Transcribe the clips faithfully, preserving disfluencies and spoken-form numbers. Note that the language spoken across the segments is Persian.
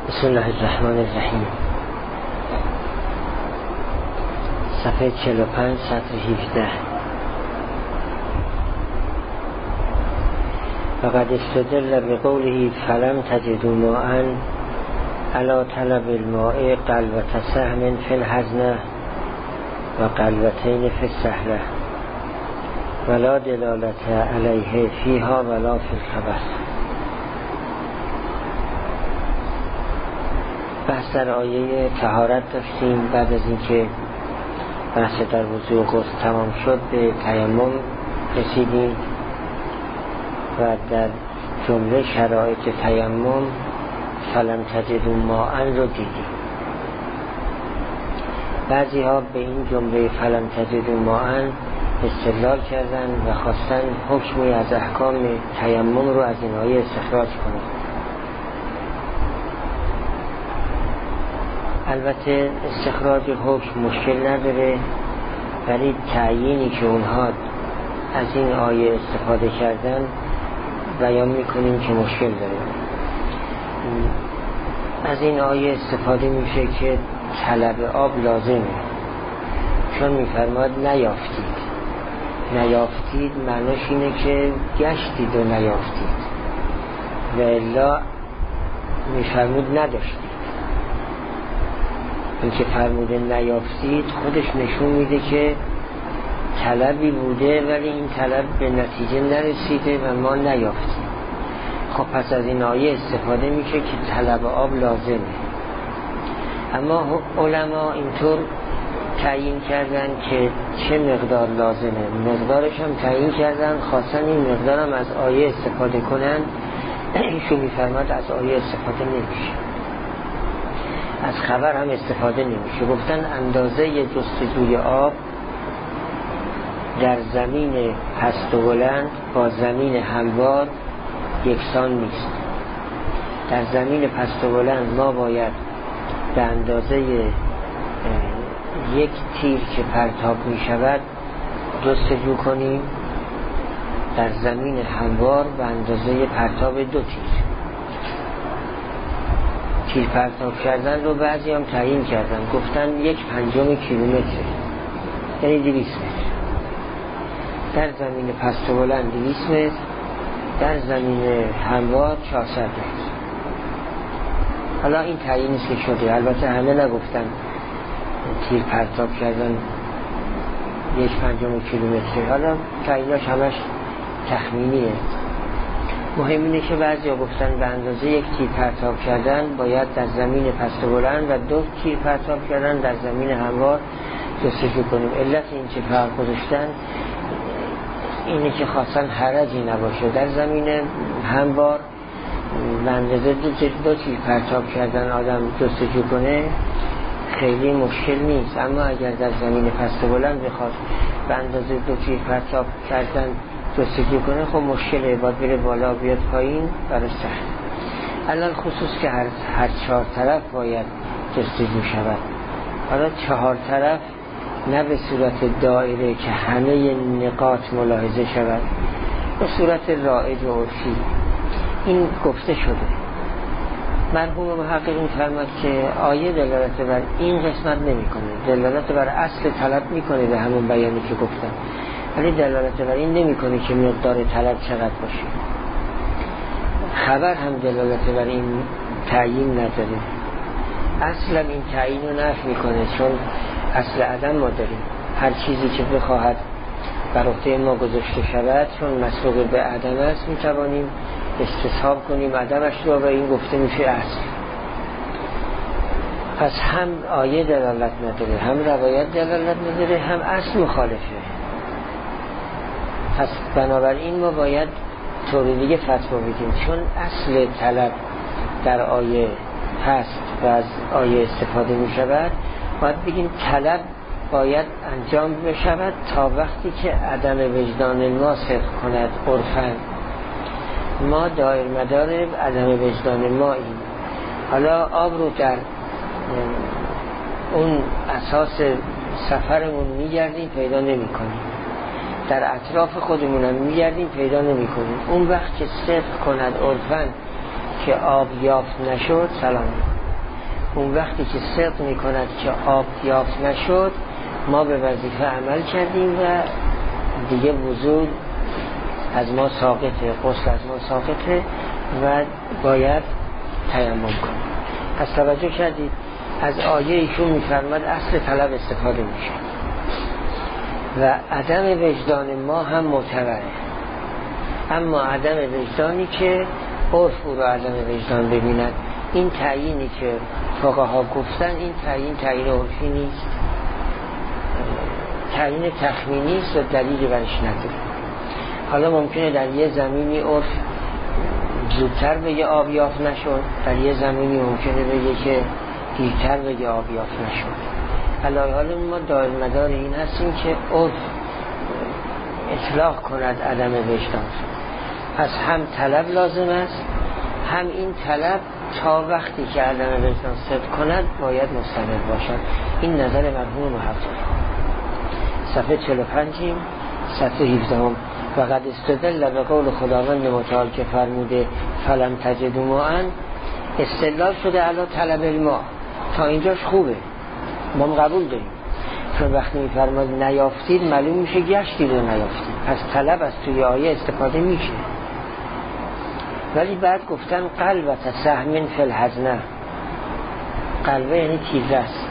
بسم الله الرحمن الرحیم. صفحه چهل و پنج سطر هفده. فقد استدل بقوله فلم تجدوا ماء على طلب الماء قلوة سهم في الحزنة و قلوتين في السهلة ولا دلالة عليه فيها ولا في الخبر. بحث در آیه طهارت داشتیم. بعد از اینکه بحث در وضوء غسل تمام شد به تیمم رسیدیم و در جمله شرایط تیمم فلم تجدوا ماء رو دیدیم. بعضی ها به این جمله فلم تجدوا ماء استدلال کردن و خواستن حکمی از احکام تیمم رو از این آیه استخراج کنند. البته استخراج حکم مشکل نداره، ولی تعیینی که اونها از این آیه استفاده کردن بیان میکنیم که مشکل داره. از این آیه استفاده میشه که طلب آب لازمه، چون میفرماد نیافتید. نیافتید معناش اینه که گشتید و نیافتید، و الا میفرمود نداشتید. این که فرموده نیافتید خودش نشون میده که طلبی بوده ولی این طلب به نتیجه نرسیده و ما نیافتیم. خب پس از این آیه استفاده میشه که طلب آب لازمه. اما علما اینطور تعیین کردن که چه مقدار لازمه، مقدارش هم تعیین کردن، خواستن این مقدار هم از آیه استفاده کنن. ایشون میفرماد از آیه استفاده نمیشه، از خبر هم استفاده نمیشه. گفتن اندازه جستجوی آب در زمین پست و بلند با زمین هموار یکسان نیست. در زمین پست و بلند ما باید به اندازه یک تیر که پرتاب می شود جستجو کنیم، در زمین هموار به اندازه پرتاب دو تیر. تیر پرتاب کردن رو بعضی هم تعیین کردن، گفتن یک پنجم کیلومتر، یعنی دویست متر. در زمین پست و بلند دویست متر، در زمین هموار چهارصد متر. حالا این تعیین است که شده. البته همه نگفتن تیر پرتاب کردن یک پنجم کیلومتر، حالا تعییناش همش تخمینیه. مهم اینه که بعضی ها گفتن به اندازه یک تیر پرتاب کردن باید در زمین پست و بلند و دو تیر پرتاب کردن در زمین هموار جستجو کنیم. علت این که فرق گذاشتن اینه که خواستن حرجی نباشه. در زمین هموار به اندازه دو, دو تیر پرتاب کردن آدم جستجو کنه خیلی مشکل نیست، اما اگر در زمین پست و بلند بخواد به اندازه دو تیر پرتاب کردن جستجو کنه خب مشکله، باید بره بالا بیاد پایین، برای سخت. الان خصوص که هر, هر چهار طرف باید جستجو شود. حالا چهار طرف نه به صورت دایره که همه نقاط ملاحظه شود، به صورت رائج و عرفی. این گفته شده. مرحوم محقق می‌فرماد که آیه دلالت بر این قسمت نمی‌کنه، دلالت بر اصل طلب می‌کنه به همون بیانی که گفتم، ولی دلالت بر این نمی‌کنه که مقدار طلب چقدر باشه. خبر هم دلالت بر این تعیین نداره. اصلا این تعیین رو نفی می‌کنه، چون اصل عدم ما داریم. هر چیزی که بخواهد بر عهده ما گذاشته شود چون مسبوق به عدم است می‌توانیم استصحاب کنیم عدمش رو و این گفته میشه اصل. پس هم آیه دلالت نداره، هم روایت دلالت نداره، هم اصل مخالفه. پس بنابراین ما باید طوری دیگه فتوا بدیم، چون اصل طلب در آیه هست و از آیه استفاده می شود، باید بگیم طلب باید انجام بشود تا وقتی که عدم وجدان ما صدق کند. عرفاً ما دایر مدار عدم وجدان ما این. حالا آب رو در اون اساس سفرمون میگردیم پیدا نمی کنیم، در اطراف خودمون هم میگردیم پیدا نمی کنیم. اون وقت که صدق کند عرفاً که آب یافت نشد، سلام اون وقتی که صدق می کند که آب یافت نشد ما به وظیفه عمل کردیم و دیگه وضو از ما ساقطه، غسل از ما ساقطه و باید تیمم کنیم. پس توجه کردید از آیه ایشون میفرماد اصل طلب استفاده میشه و عدم وجدان ما هم معتبره، اما عدم وجدانی که عرف او رو عدم وجدان ببیند. این تعیینی که فقها گفتن این تعیین تعیین عرفی نیست، تعیین تخمینی است و دلیلی برش نداره. حالا ممکنه در یه زمینی عرف زودتر بگه آب یافت نشد، در یه زمینی ممکنه بگه که دیرتر بگه آب یافت نشد. علاوه حال ما دائم مدار این هستیم که عرف اطلاق کند عدم وجدان. پس هم طلب لازم است، هم این طلب تا وقتی که عدم وجدان صدق کند باید مستمر باشد. این نظر مرحوم محقق. صفحه چهل و پنج صفحه هفده هم و قد استدل به قول خداوند متعال که فرموده فلم تجدوا ماء، استدلال شده علی طلب الماء. تا اینجاش خوبه، ما قبول داریم، چون وقتی میفرماد نیافتید معلوم میشه گشتید و نیافتید، پس طلب از توی آیه استفاده میشه. ولی بعد گفتن قلبت سهم فی الحزنه. قلبه یعنی تیزه است،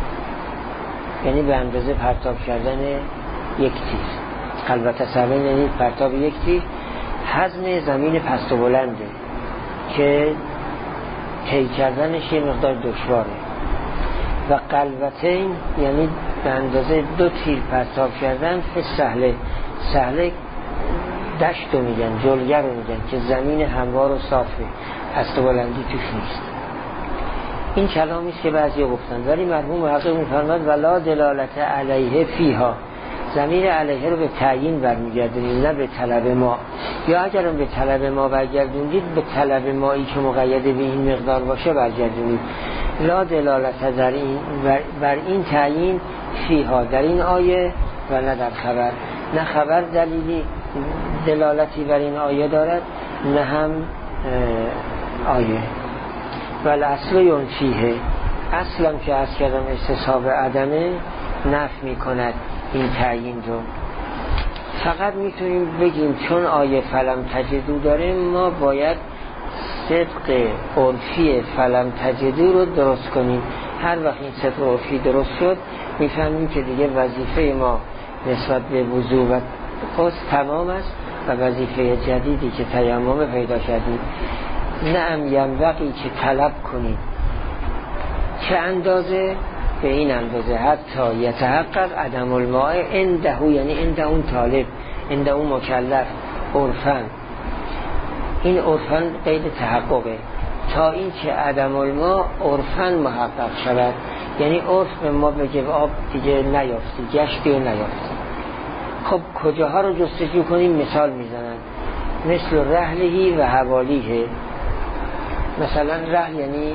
یعنی به اندازه پرتاب کردن یک تیر. قلبت سهم یعنی پرتاب یک تیر. حزن زمین پست و بلنده که طی کردنش یه مقدار دشواره و قلبتین یعنی به اندازه دو تیر پرتاب کردن. فی سهله، سهله دشت رو میگن، جلگر رو میگن که زمین هموار و صافه، پست و بلندی توش نیست. این کلامی است که بعضی گفتن، ولی مرحوم محقق میفرماد ولا دلالت علیه فیها. ضمیر علیه رو به تعیین برمیگردونید نه به طلب ما، یا اگر به طلب ما برگردوندید به طلب مایی که مقید به این مقدار باشه برگردونید. لا دلالت در این بر این تعیین فیها در این آیه و نه در خبر. نه خبر دلیلی دلالتی بر این آیه دارد نه هم آیه. ولی اصل یون فیه، اصلم که از کردم استصحاب عدمه نفی می کند این تعیین رو. فقط میتونیم بگیم چون آیه فلم تجدو داره ما باید صدق عرفی فلم تجدو رو درست کنیم. هر وقت این صدق عرفی درست شد میفهمیم که دیگه وظیفه ما نسبت به وضو و غسل تمام است و وظیفه جدیدی که تیمم پیدا کردیم نه ام ینبغی که طلب کنیم چه اندازه، به این اندازه حتی یتحقق عدم الماء عنده، یعنی عنده اون طالب، عنده اون مکلف، عرفن. این عرفن قید تحققه تا این که عدم الماء عرفن محقق شود، یعنی عرف به ما بگه آب دیگه نیافتی، گشتی و نیافتی. خب کجاها رو جستجو کنیم؟ مثال میزنن مثل رحلهی و حوالیه. مثلا رحل یعنی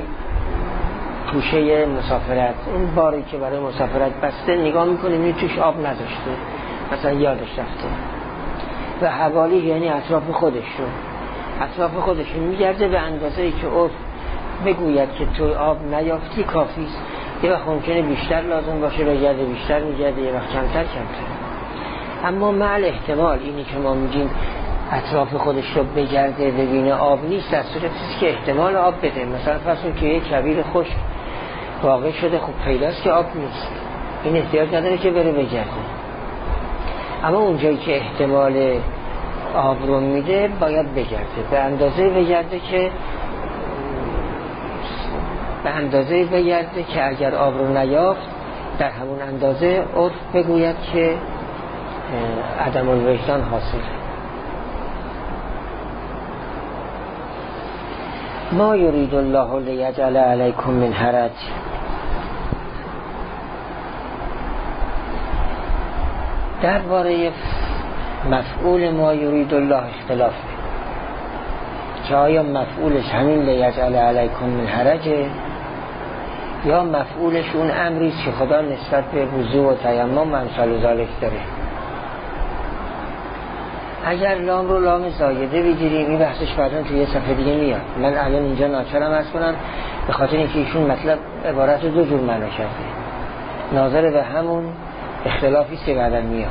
توشه مسافرت، اون باری که برای مسافرت بسته نگاه میکنیم این توش آب نداشته، مثلا یادش رفته. و حوالی یعنی اطراف خودش رو اطراف خودش رو میگرده به اندازه‌ای که عرف بگوید که تو آب نیافتی کافیست. یه وقت ممکنه بیشتر لازم باشه بگرده، بیشتر میگرده، یه وقت کمتر کمتر. اما معل احتمال اینی که ما میگیم اطراف خودش رو بگرده ببینه آب نیست، در صورتی که احتمال آب بده. مثلا فرض کنید که یک کویر خشک واقع شده، خب پیداست که آب نیست، این احتیاج نداره که بره بگرده. اما اونجایی که احتمال آب رو میده باید بگرده، به اندازه بگرده که به اندازه بگرده که اگر آب رو نیافت در همون اندازه عرف بگوید که عدم الوجدان حاصل. ما یرید الله لیجعل علیکم من حرج. درباره مفعول ما یرید الله اختلاف که آیا مفعولش همین لیجعل علیکم من حرجه یا مفعولش اون امریست که خدا نسبت به وضو و تیمم و امثال ذالک داره. اگر لام رو لام زایده بگیریم این بحثش بعداً توی یه صفحه دیگه میاد، من الان اینجا ناچارم عرض کنم به خاطر اینکه ایشون مطلب عبارت دو جور معنا کرده، ناظر به همون اختلافی که بعدا میاد.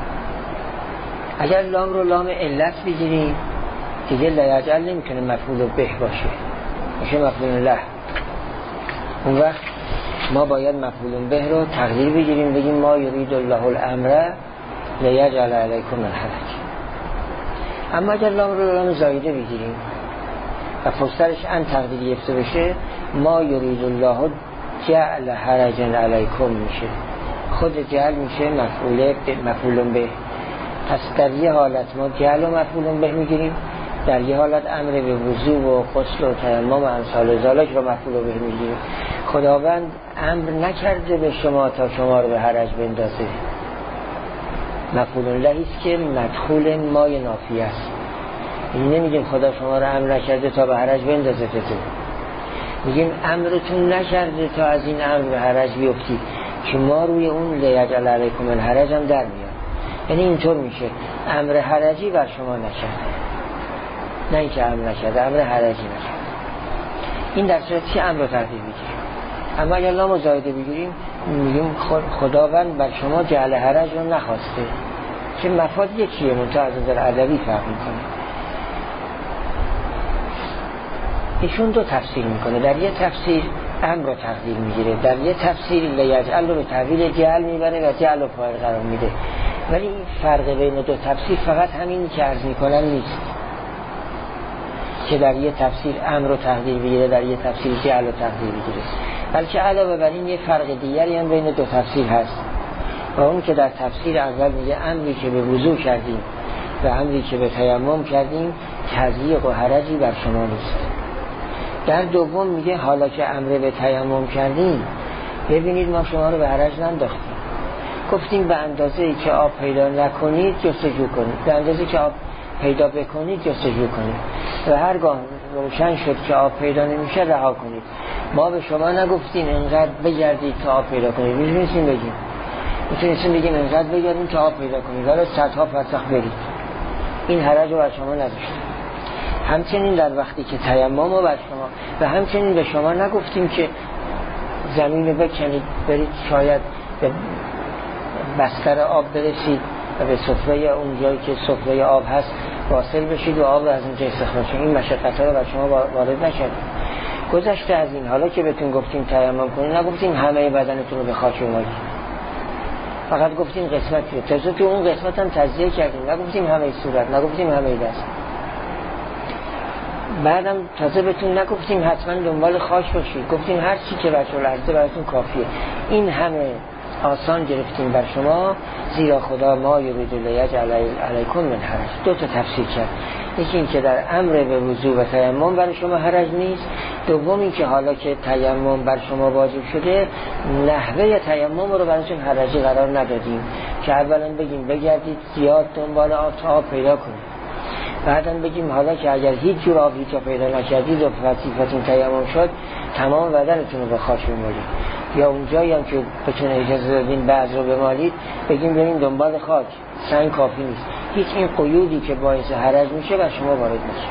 اگر لام رو لام علت بگیریم دیگه لیجعل نمیتونه مفعول به باشه، میشه مفعول له. اون وقت ما باید مفعول به رو تقدیر بگیریم، بگیم ما یرید الله الامر لیجعل علیکم الحرج. اما اگر لام رو لام زایده بگیریم و پشترش ان تقدیر یفته بشه، ما یرید الله جعل حرجا علیکم میشه، خود جعل میشه مفعول مفعول به. پس در یه حالت ما جعل و مفعول به میگیریم، در یه حالت امر به وضو و غسل و تیمم و امثال ذالک رو مفعول به میگیریم. خداوند امر نکرده به شما تا شما رو به حرج بندازه، مفعول لهی است که مدخول مای نافی است. این نمیگیم خدا شما رو امر نکرده تا به حرج بندازه، میگیم امرتون نکرده تا از این امر به حرج بیفتید که ما روی اون لیجعل علیکم الحرج هم در میاد. یعنی اینطور میشه امر حرجی بر شما نکرده، نه اینکه امر نکرده، امر حرجی نکرده. این در صورتی امر رو تقدیر بگیریم. اما اگر لام زایده بگیریم میگیم خداوند بر شما جعل حرج رو نخواسته، که مفاد یکیه منتها از نظر ادبی فرق میکنه. ایشون دو تفسیر میکنه، در یه تفسیر امر رو تقدیر میگیره، در یه تفسیر لیجعل رو به تعویل جعل میبره و جعل رو فاعل قرار میده. ولی این فرق بین دو تفسیر فقط همینی که عرض میکنن نیست که در یه تفسیر امر رو تقدیر بگیره، در یه تفسیر جعل رو تقدیر بگیره، بلکه علاوه بر این یه فرق دیگری هم بین دو تفسیر هست، و اون که در تفسیر اول میگه امری که به وضو کردیم و امری که به تیمم کردیم تضییق و حرجی بر شما نیست. در دوم میگه حالا که امر به تیمم کردیم ببینید ما شما رو به حرج ننداختیم، گفتیم به اندازه ای که آب پیدا نکنید جستجو کنید، به اندازه که آب پیدا بکنید جستجو کنید، و هرگاه روشن شد که آب پیدا نمیشه رها کنید. ما به شما نگفتیم انقدر بگردید تا آب پیدا کنید، میتونستیم بگیم میتونستیم بگیم انقدر بگردید تا آب پیدا کنید، حالا صدها فرسخ برید، این حرج رو بر شما نداشتیم. همچنین در وقتی که تیمم رو بر شما، و همچنین به شما نگفتیم که زمین رو بکنید برید شاید به بستر آب برسید و به سفره اون جایی که سفره آب هست واصل بشید و آب رو از اونجا استخراج کنید. این مشقت ها رو بر شما وارد نکردیم. گذشته از این، حالا که بهتون گفتیم تیمم کنید نگفتیم همه بدنتون رو به خاک بمالید، فقط گفتیم قسمتی رو، تازه تو اون قسمت هم تجزیه کردیم، نگفتیم همه صورت، نگفتیم همه دست. بعدم تازه بهتون نگفتیم حتما دنبال خاک باشید، گفتیم هر چی که بچه لرزه براتون کافیه. این همه آسان گرفتیم بر شما، زیرا خدا ما یرید لیجعل علیکم من حرج. دو تا تفسیر کرد، یکی این که در امر به وضو و تیمم بر شما حرج نیست، دوم این که حالا که تیمم بر شما واجب شده نحوه تیمم رو براتون حرجی قرار ندادیم که اولا بگیم بگردید زیاد دنبال آب تا آب پیدا کنید، بعداً بگیم حالا که اگر هیچ جور آبی تا پیدا نکردید و وظیفتون تیمم شد تمام بدنتون رو به خاک بمالید، یا اونجایی هم که بتونه اجازه دادین بعض رو بمالید بگیم بریم دنبال خاک، سنگ کافی نیست. هیچ این قیودی که باعث حرج میشه بر شما وارد نشه.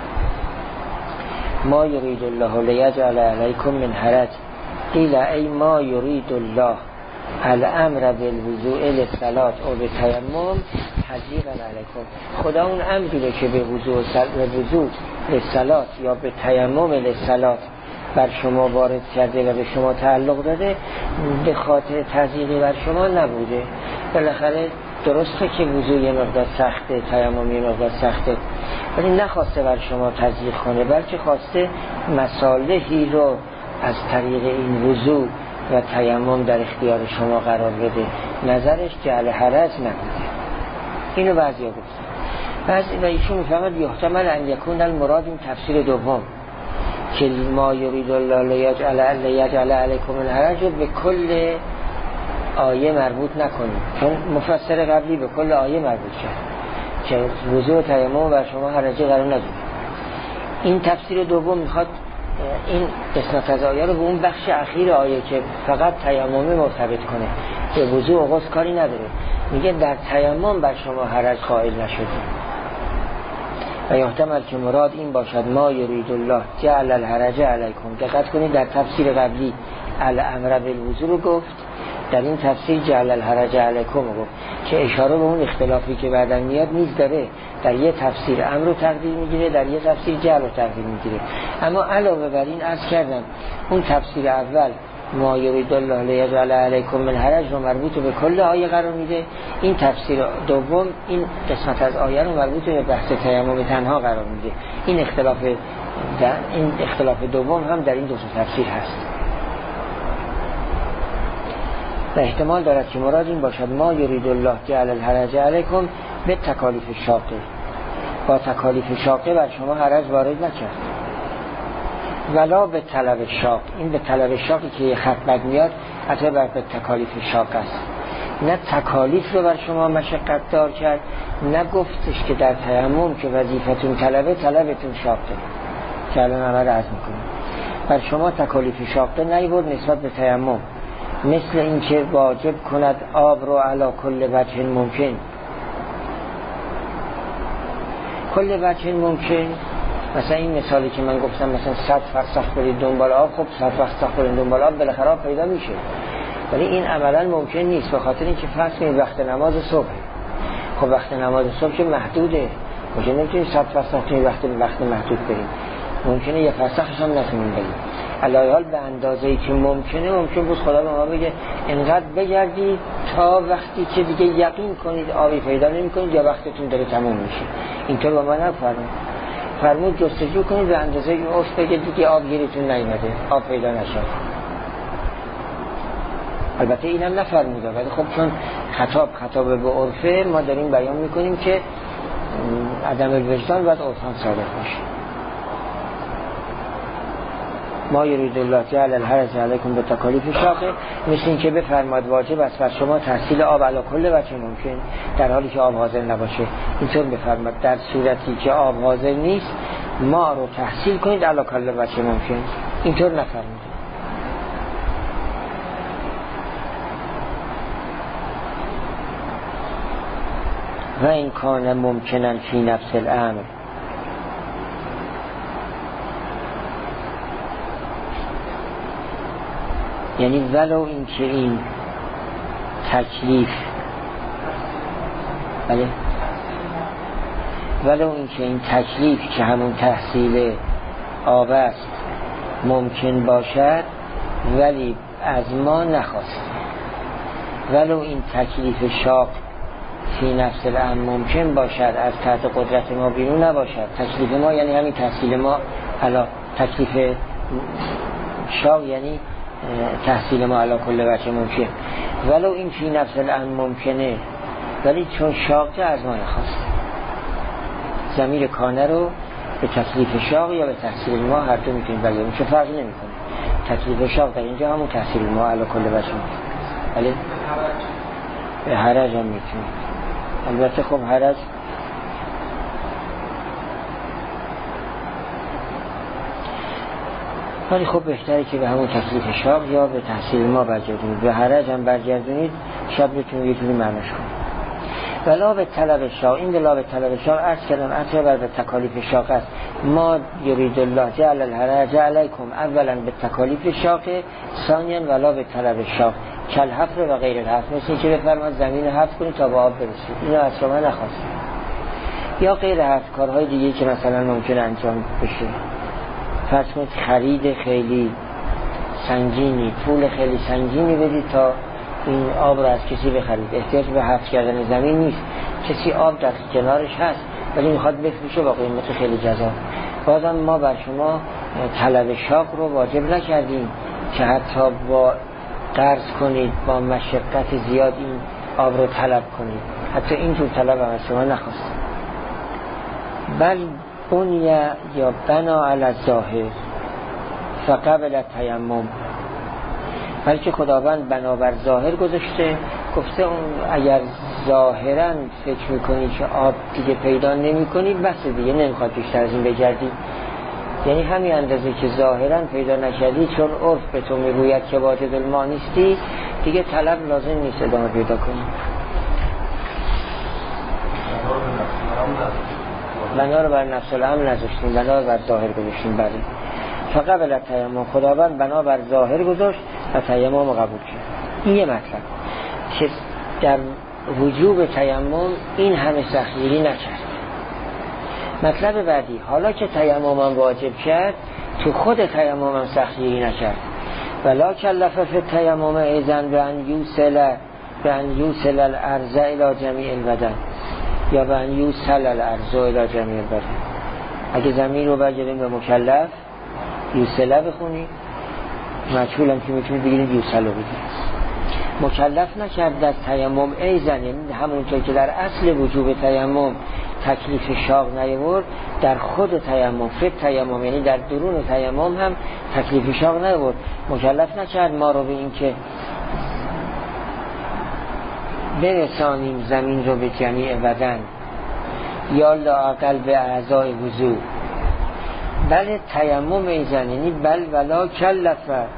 ما یرید الله لیجعل علیکم من حرج قیل ای ما یرید الله الامر بالوضوء للصلاة او به تیمم تضییقا علیکم. خدا اون امری که به وضوء به وضوء للصلاة یا به تیمم للصلاة بر شما وارد کرده و به شما تعلق داده به خاطر تضییقی بر شما نبوده. بالاخره درسته که وضوء یه مقدار سخته، تیمم یه مقدار سخته، ولی نخواسته بر شما تضییق کنه، بلکه خواسته مصالحی رو از طریق این وضوء و تیمم در اختیار شما قرار بده. نظرش جعل حرج نبوده. اینو بعضیا گفتن. بعضی و ایشون میفهمد یحتمل ان یکون المراد این تفسیر دوم که ما یرید الله لیجعل لیجعل علیکم الحرج به کل آیه مربوط نکنیم، چون مفسر قبلی به کل آیه مربوط شد که وضوء و تیمم بر شما حرجی قرار ندید. این تفسیر دوم میخواد این قسمت از آیه رو به اون بخش اخیر آیه که فقط تیممی مرتبط کنه، که وضوء و غسل کاری نداره. میگه در تیمم بر شما حرج قائل نشدیم. و یحتمل که مراد این باشد ما یرید الله جعل الحرج علیکم. دقت کنید در تفسیر قبلی الامر بالوضو رو گفت، در این تفسیر جعل الحرج علیکم رو گفت که اشاره به اون اختلافی که بعداً میاد نیز داره. در یه تفسیر امر رو تقدیر میگیره، در یه تفسیر جعل رو تقدیر میگیره. اما علاوه بر این عرض کردم اون تفسیر اول ما یرید الله لیجعل علیکم من حرج رو مربوط به کل آیه قرار میده. این تفسیر دوم این قسمت از آیه رو مربوط به بحث تیمم تنها قرار میده. این اختلاف در این اختلاف دوم هم در این دو تفسیر هست و احتمال دارد که مراد این باشد ما یرید الله جعل الحرج علیکم به تکالیف شاقه، با تکالیف شاقه بر شما حرج وارد نکرد. ولا به طلب شاق، این به طلب شاقی که خط بد میاد حتی بر به تکالیف شاق است. نه تکالیف رو بر شما مشقت دار کرد، نه گفتش که در تیمم که وظیفتون طلبه طلبتون شاقه که الان همه عرض میکنیم. بر شما تکالیف شاقه نیورد نسبت به تیمم، مثل این که واجب کند آب رو علا کل وجه ممکن. کل وجه ممکن مثلا این مثالی که من گفتم، مثلا صد فرسخ برید دنبال آب، خب صد فرسخ برید دنبال آب بالاخره پیدا میشه، ولی این عملا ممکن نیست به خاطر اینکه فرض کنید وقت نماز صبح، خب وقت نماز صبح که محدوده، ممکن نمیتونید صد فرسخ توی وقت وقت محدود برید، ممکنه یه فرسخش هم نتونید برید. علاوه حال به اندازه‌ای که ممکنه ممکن بود خدا به ما بگه انقدر بگردید تا وقتی که دیگه یقین کنید آبی پیدا نمی‌کنید یا وقتتون داره تموم میشه. اینطور با ما نفرمود. فرمود جستجو کنید به اندازه این عرف بگه دیگه آب گیرتون نیومده، آب پیدا نشد. البته اینم نفرموده، ولی خب چون خطاب خطاب به عرفه ما داریم بیان میکنیم که عدم الوجدان باید عرفان صادق باشه. ما یرید الله جعل الحرج علیکم به تکالیف شاقه، مثل این که بفرماد واجب است بر شما تحصیل آب علی کل وجه ممکن، در حالی که آب حاضر نباشه. اینطور بفرماد در صورتی که آب حاضر نیست ما رو تحصیل کنید علی کل وجه ممکن. اینطور نفرمود. و این کان ممکنن فی نفس الامر، یعنی ولو این که این تکلیف بله ولو این که این تکلیف که همون تحصیل آب است ممکن باشد ولی از ما نخواست، ولو این تکلیف شاق فی نفس الامر ممکن باشد از تحت قدرت ما بیرون نباشد. تکلیف ما یعنی همین تحصیل ما، حالا تکلیف شاق یعنی تحصیل ما علا کل وجه ممکن، ولو این فی نفس الامر ممکنه ولی چون شاقه از ما نخواست. ضمیر کانه رو به تکلیف شاق یا به تحصیل ما هر دو میتونیم بگیریم، چه فرقی نمیکنه. تکلیف شاق در اینجا همون تحصیل ما علا کل وجه ممکن، ولی به حرج هم میتونیم. البته خب حرج ولی خب بهتره که به همون تکلیف شاق یا به تحصیل ما برگردونید. به حرج هم برگردونید شاید بتونید یه جوری معنیش کنید. ولا به طلب شاق، این ولا به طلب شاق عرض کردم عرض بر به تکالیف شاق است. ما یرید الله جعل الحرج علیکم، اولا به تکالیف شاق، ثانیا ولا به طلب شاق کل حفر و غیر الحفر، مثل این که بفرماد زمین حفر کنید تا به آب برسید، اینو از شما نخواست. یا غیر حفر، کارهای دیگه که مثلا ممکن انجام بشه، فرض کنید خرید خیلی سنگینی، پول خیلی سنگینی بدید تا این آب رو از کسی بخرید، احتیاج به حفر کردن زمین نیست، کسی آب در کنارش هست ولی میخواد بفروشه با قیمت خیلی جذاب، بازم ما بر شما طلب شاق رو واجب نکردیم که حتی با قرض کنید با مشقت زیاد این آب رو طلب کنید، حتی اینجور طلب هم از شما نخواست. بل بنیه یا بنا علی الظاهر فقبل تیمم، بلکه خداوند بنابر ظاهر گذاشته، گفته اون اگر ظاهرا فکر میکنی که آب دیگه پیدا نمی کنی بس دیگه نمیخواد بیشتر از این بگردی، یعنی همین اندازه که ظاهرا پیدا نکردی چون عرف به تو میگوید که واجد الماء نیستی دیگه طلب لازم نیست ادامه پیدا کنی. بنا رو بر نفس الامر نذاشتیم، بنا رو بر ظاهر گذاشتیم. بله فقبل تیمم، خداوند بنا بر ظاهر گذاشت و تیمم قبول کرد. این یه مطلب که در وجوب تیمم این همه سختگیری نکرد. مطلب بعدی، حالا که تیمم واجب کرد تو خود تیمم هم سختگیری نکرد. ولا کلف فی التیمم ایضا بان یوصل بان یوصل الارض الی جمیع البدن یا بان یوصل الارض الی جمیع البدن. اگه زمین رو بگیریم به مکلف یوصله بخونی، مجهول هم که میتونید بگیرید یوصل رو بگیرید. مکلف نکرد در تیمم ایضا، یعنی همونطور که در اصل وجوب تیمم تکلیف شاق نیورد، در خود تیمم فی تیمم یعنی در درون تیمم هم تکلیف شاق نیورد. مکلف نکرد ما رو به این که برسانیم زمین رو به جمیع بدن یا لااقل به اعضای وضو. بل تیمم ایضا یعنی بل ولا کلف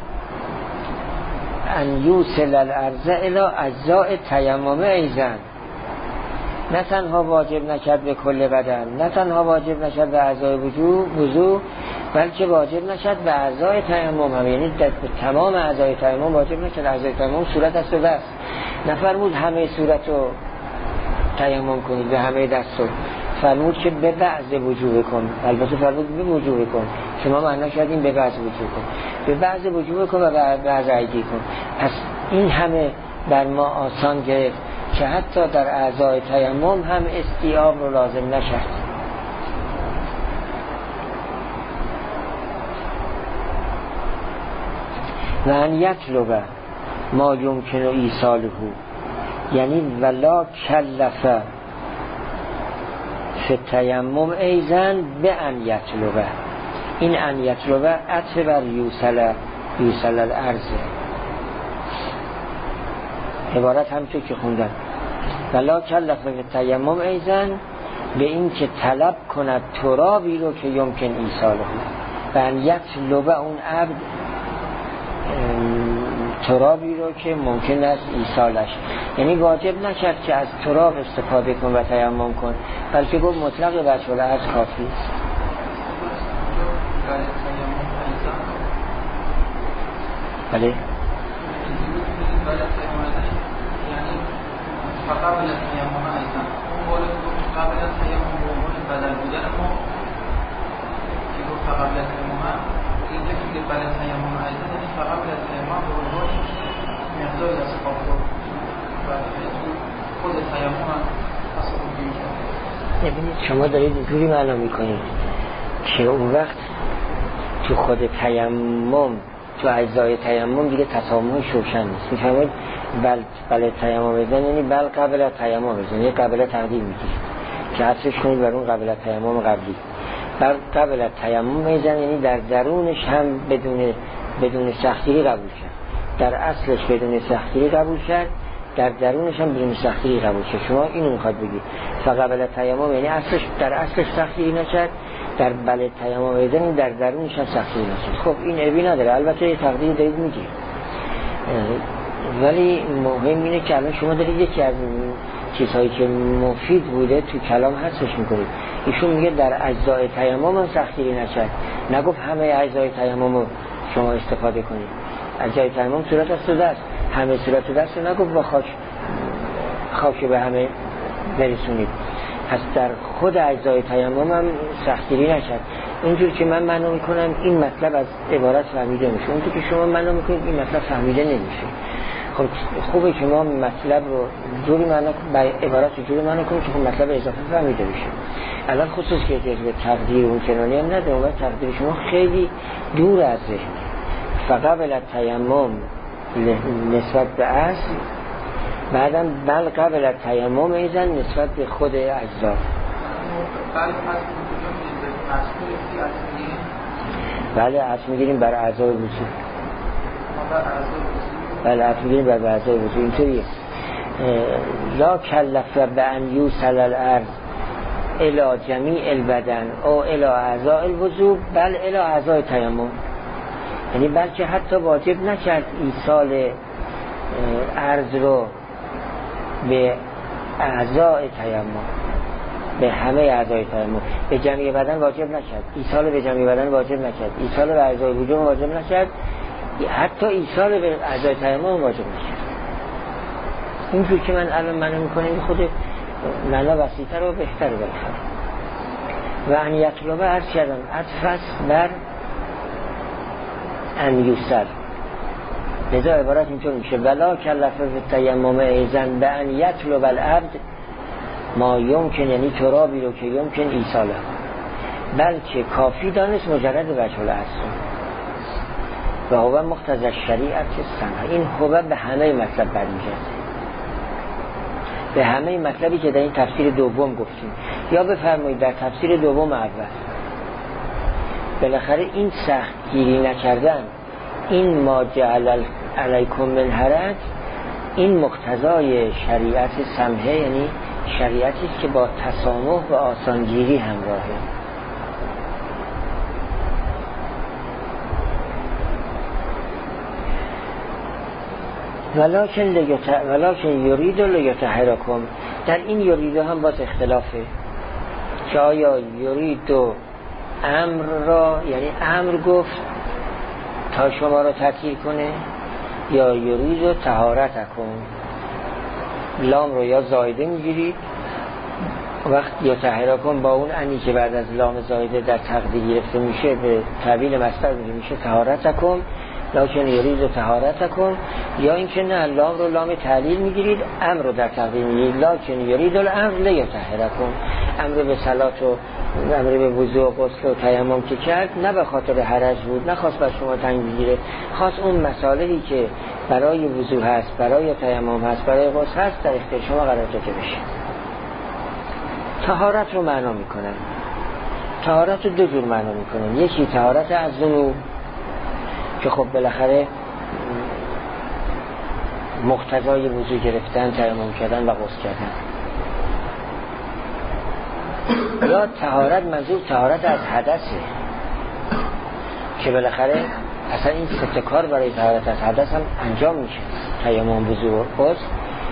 ان یوصل الارض الی اجزاء تیمم ایضا. نه تنها واجب نکرد به کل بدن، نه تنها واجب نکرد به اعضای وضو، بلکه واجب نکرد به اعضای تیمم هم، یعنی به تمام اعضای تیمم واجب نکرد. اعضای تیمم صورت است و دست، نفرمود همه صورت رو تیمم کنید به همه دست رو، فرمود که به بعض وجوه کن. البته فرمود به وجوه کن، شما معنا کردین به بعض وجوه کن، به بعض وجوه کن و به بعض ایدی کن. پس این همه بر ما آسان گرفت که حتی در اعضای تیمم هم استیعاب رو لازم نشد. و ان یطلب ما یمکن ایصاله، یعنی ولا کلف فی التیمم ایضا به ان یطلب. این ان یطلب عطف بر یوصل یوصل الارض، عبارت همچون که خوندن ولا کلف فی التیمم ایضا به این که طلب کند ترابی رو که یمکن ایصاله. و ان یطلب اون عبد ترابی رو که ممکن است ایصالش، یعنی واجب نکرد که از تراب استفاده کن و تیمم کن، بلکه گفت مطلق بچه الارض کافی است. بله فقبل التیمم ایضا اون بوله قبل التیمم بوله بدل بودن ما که گفت فقبل التیمم اینجا که بدل التیمم ایضا یعنی فقبل التیمم بوله مقداری از قابل خود تیمم هم اصلا بگیم کرد. ببینید شما دارید اینجوری معنا میکنید که اون وقت تو خود تیمم تو اجزای تیمم دیگه تسامح شوشن نیست. میفهمید بل بل تیمم بزن یعنی بل قبل تیمم بزن، یعنی قبل تقدیم میگید که حدسش کنید بر اون قبل تیمم قبلی. بل قبل تیمم بزن یعنی در درونش هم بدون بدون سختگیری قبول کرد، در اصلش بدون سختگیری قبول کرد، در درونش هم بدون سختگیری قبول کرد. شما اینو میخواد بگید فقبل تیمم یعنی اصلش در اصلش سختگیری نکرد، در بل تیمم بزن در درونش هم سختگیری نکرد. خب این عیبی نداره، البته یه تقدیر دارید میگید، ولی مهم اینه که الان شما دارید یکی از چیزهایی که مفید بوده تو کلام حذفش میکنید. ایشون میگه در اجزای تیمم هم سختگیری نکرد، نگفت همه اجزای تیمم رو شما استفاده کنید. اجزای تیمم صورت است و دست، همه صورت و دست رو نگفت با خاک خاک به همه برسونید. پس در خود اجزای تیمم هم سختگیری نکرد. اینجور که من معنا میکنم این مطلب از عبارت فهمیده میشه، اونجور که شما معنا میکنید این مطلب فهمیده نمیشه. خب خوبه که ما مطلب رو جوری معنا کنیم، عبارت رو جوری معنا کنیم که خب مطلب اضافه فهمیده بشه. الان خصوص که به تقدیر اون چنانی هم نده، اون تقدیر شما خیلی دور از ذهن. فقبل تیمم نسبت به اصل، بعدم بل قبل تیمم ایضا نسبت به خود اجزا. بله اصل میگیریم بر اعضای وضو. بله اصل میگیریم بر اعضای وضو. اینطوریه لا کلف بان یوصل الارض الی جمیع البدن او الی اعضاء الوضو بل الی اعضای تیمم، یعنی بلکه حتی واجب نکرد ایصال عرض رو به اعضای تیمم، به همه اعضای تیمم. به جمعی بدن واجب نکرد، ایصال به جمعی بدن واجب نکرد، ایصال به اعضای وجود واجب نکرد، حتی ایصال به اعضای تیمم واجب نکرد. اینجور که من الان منو میکنم خود معنا وسیع‌تر و بهتر بالاخره. و ان یطلب عرض کردم عطف بر ان یسر، لذا عبارت اینطور میشه ولا کلف فی التیمم ایزن به ان یطلب العبد ما یمکن، یعنی ترابی رو که یمکن ایصاله، بلکه کافی دانست مجرد وجه العصر و هو مقتضی الشریعت سنه. این هو به همه مطلب برمیگرده، به همه مطلبی که در این تفسیر دوم گفتیم، یا بفرمایید در تفسیر دوم اول. بالاخره این سخت گیری نکردن، این ما جعل علیکم من حرج، این مقتضای شریعت سمحه، یعنی شریعتی است که با تسامح و آسانگیری همراهه. ولکن لیت ولکن یرید لیطهرکم، در این یرید هم باز اختلافه که آیا یرید امر را، یعنی امر گفت تا شما را تطهیر کنه، یا یرید طهارتکم، لام رو یا زایده میگیرید وقت یا طهارتکم با اون انی که بعد از لام زایده در تقدیر گرفته میشه به تعبیل مصدر میشه طهارتکم، لکن یرید و طهارتکم، یا اینکه نه لام رو لام تعلیل میگیرید امر رو در تقدیر میگیرید لکن یرید الامر لیطهرکم، امر به صلات و امر به وضو و غسل و تیمم که کرد نه به خاطر حرج بود، نخواست بر شما تنگ بگیره، خواست اون مسائلی که برای وضو هست، برای تیمم هست، برای غسل هست در اختیار شما قرار داده بشه. طهارت رو معنا میکنن، طهارت رو دو جور معنا میکنن، یکی طهارت از ذنوب که خب بالاخره مقتضای وضو گرفتن، تیمم کردن و غسل کردن، یا طهارت منظور طهارت از حدثه که بالاخره اصلا این سه کار برای طهارت از حدث هم انجام میشه، تیمم، وضو و غسل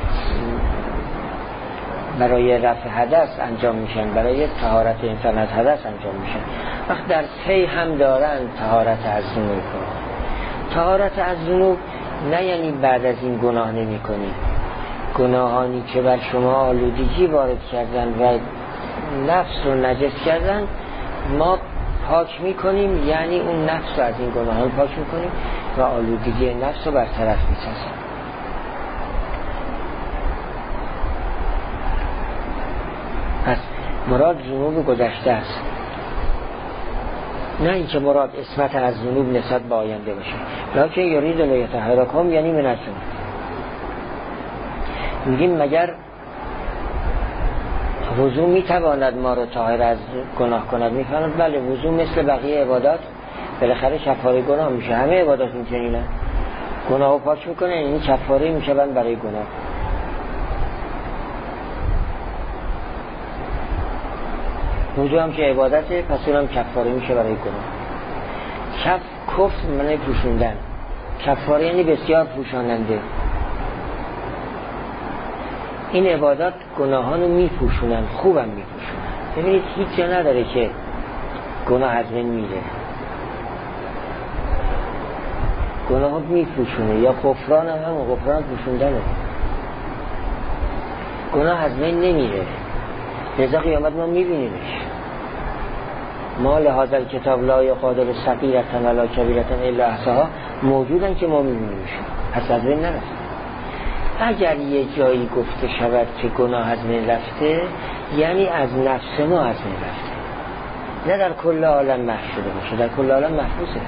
برای رفع حدث انجام میشن، برای طهارت انسان از حدث انجام میشن. وقت در پی هم دارن طهارت از ذنوب. طهارت از ذنوب نه یعنی بعد از این گناه نمی کنی، گناهانی که بر شما آلودگی وارد کردن و نفس رو نجس کردن ما پاک میکنیم، یعنی اون نفس رو از این گناهان پاک میکنیم و آلودگی نفس رو برطرف میسازیم. پس مراد ذنوب گذشته است، نه اینکه مراد عصمت از ذنوب نسبت به آینده باشه. لکن یرید لیطهرکم یعنی من از ذنوب. میگیم مگر وضو میتواند ما رو طاهر از گناه کند؟ میفهمد بله، وضو مثل بقیه عبادات بالاخره کفاره گناه میشه، همه عبادات اینجوریه، گناه رو پاک میکنه، یعنی کفاره میشه برای گناه. وضو هم که عبادته، پس اونم کفاره میشه برای گناه. کف کفر معنی پوشوندن، کفاره یعنی بسیار پوشاننده. این عبادات گناهانو میپوشونن، خوبم میپوشونن. ببینید هیچ جا نداره که گناه از بین میره، گناه میپوشونه، یا غفران هم همون غفران پوشوندنه، گناه از بین نمیره، لذا قیامت ما میبینیمش. ما لحاظ الکتاب لا یقادر صغیرة ولا کبیرة الا احصاها، موجودن که ما میبینیمش، پس از بین نرفت. اگر یه جایی گفته شود که گناه از بین رفته، یعنی از نفس ما از بین رفته، نه در کل عالم محو شده باشه، در کل عالم محفوظه.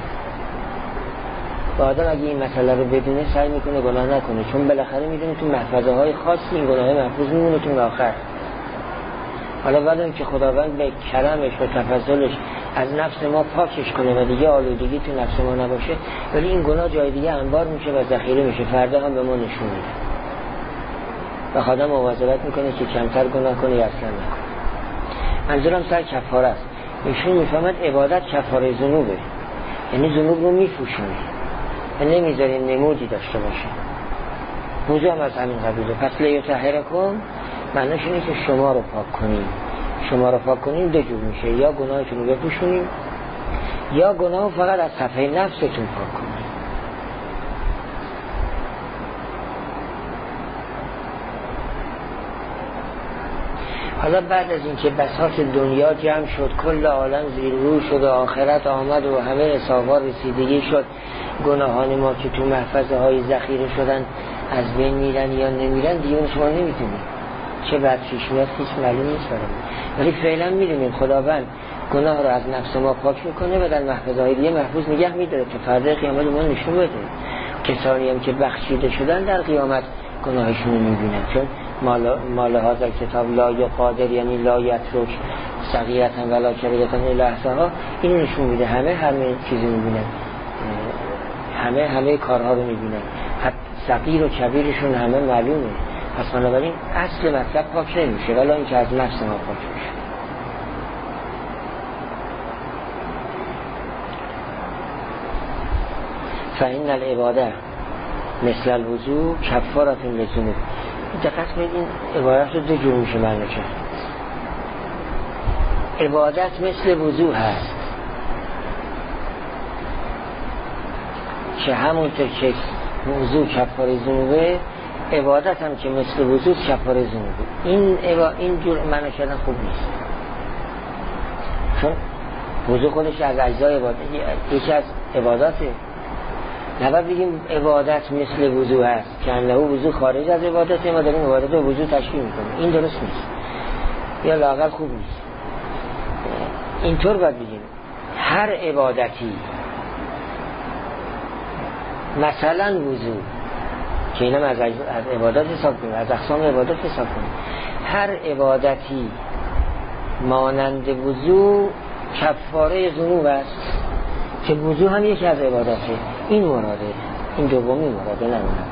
و آدم اگه این مسئله رو بدونه سعی میکنه گناه نکنه، چون بالاخره میدونه تو محفظه های خاصی این گناه محفوظ میمونه تو آخر. حالا ولی که خداوند به کرمش و تفضلش از نفس ما پاکش کنه و دیگه آلودگی تو نفس ما نباشه، ولی این گناه جای دیگه انبار میشه و ذخیره میشه، فردا هم به ما نشون میده و خدا مواظبت میکنه که کمتر گناه کنه یا اصلا نکنه. منظورم سر کفاره است. ایشون میفهمد عبادت کفاره ذنوبه، یعنی ذنوب رو میپوشونه و نمیذاره نمودی داشته باشه. وضو هم از همین قبیله. پس لیطهرکم معنیش اینه که شما رو پاک کنیم، شما رو پاک کنیم دو جور میشه، یا گناهتون رو بپوشونیم یا گناه فقط از صفحه نفستون پاک کنیم. حالا بعد از اینکه بساط دنیا جمع شد، کل عالم زیر رو شد و آخرت آمد و همه حساب‌ها رسیدگی شد، گناهان ما که تو محفظه های ذخیره شدن از بین میرن یا نمیرن دیگه شما نمیتونید چه بعد پیش میاد هیچ معلوم نیست برام، ولی فعلا میدونیم خداوند گناه رو از نفس ما پاک میکنه و در محفظه های دیگه محفوظ نگه میداره تا فردا قیامت ما نشون بده. کسانی هم که بخشیده شدن در قیامت گناهشون رو میبینن، چون مال مال هذا کتاب لا یقادر یعنی لا یترک صغیرة ولا کبیرة الا احصاها، اینو نشون میده همه همه چیزی میبینن، همه همه کارها رو میبینن، حتی صغیر و کبیرشون همه معلومه. پس بنابراین اصل مطلب پاک نمیشه ولی اینکه از نفس ما پاک میشه. فإن العباده مثل الوضوء کفارة للذنوب. دقت کنید این عبارت رو دو جور میشه معنی کرد. عبادت مثل وضوء هست که همونطور که وضوء کفاره ذنوبه، عبادت هم که مثل وضوء کفاره ذنوبه. این عبا... این جور معنی کردن خوب نیست، چون وضوء خودش از اجزای عبادت یکی از عباداته. نباید بگیم عبادت مثل وضوء هست که انه وضوء خارج از عبادت، ما داریم عبادت رو وضوء تشکیل میکنیم، این درست نیست یا لااقل خوب نیست. اینطور باید بگیم هر عبادتی مثلا وضوء که اینم از عبادت حساب کنیم، از اقسام عبادت حساب کنیم، هر عبادتی مانند وضوء کفاره ذنوب است که وضوء هم یکی از عباداته. این مراده، این دومی مراده نمونه.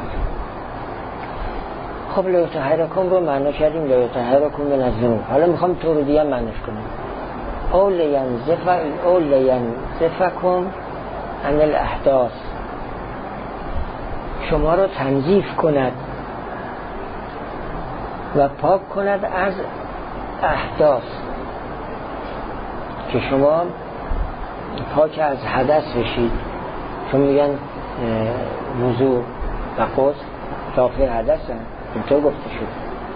خب لا یطهرکم رو معنا کردیم، لا یطهرکم من الذنوب. حالا میخوام تو رو دیگه معنیش کنیم. او لینزف او لینزفکم عن الاحداث، شما رو تنظیف کند و پاک کند از احداث، که شما پاک از حدث بشید، چون میگن وضو و غسل داخل حدث هم اینطور گفته شد.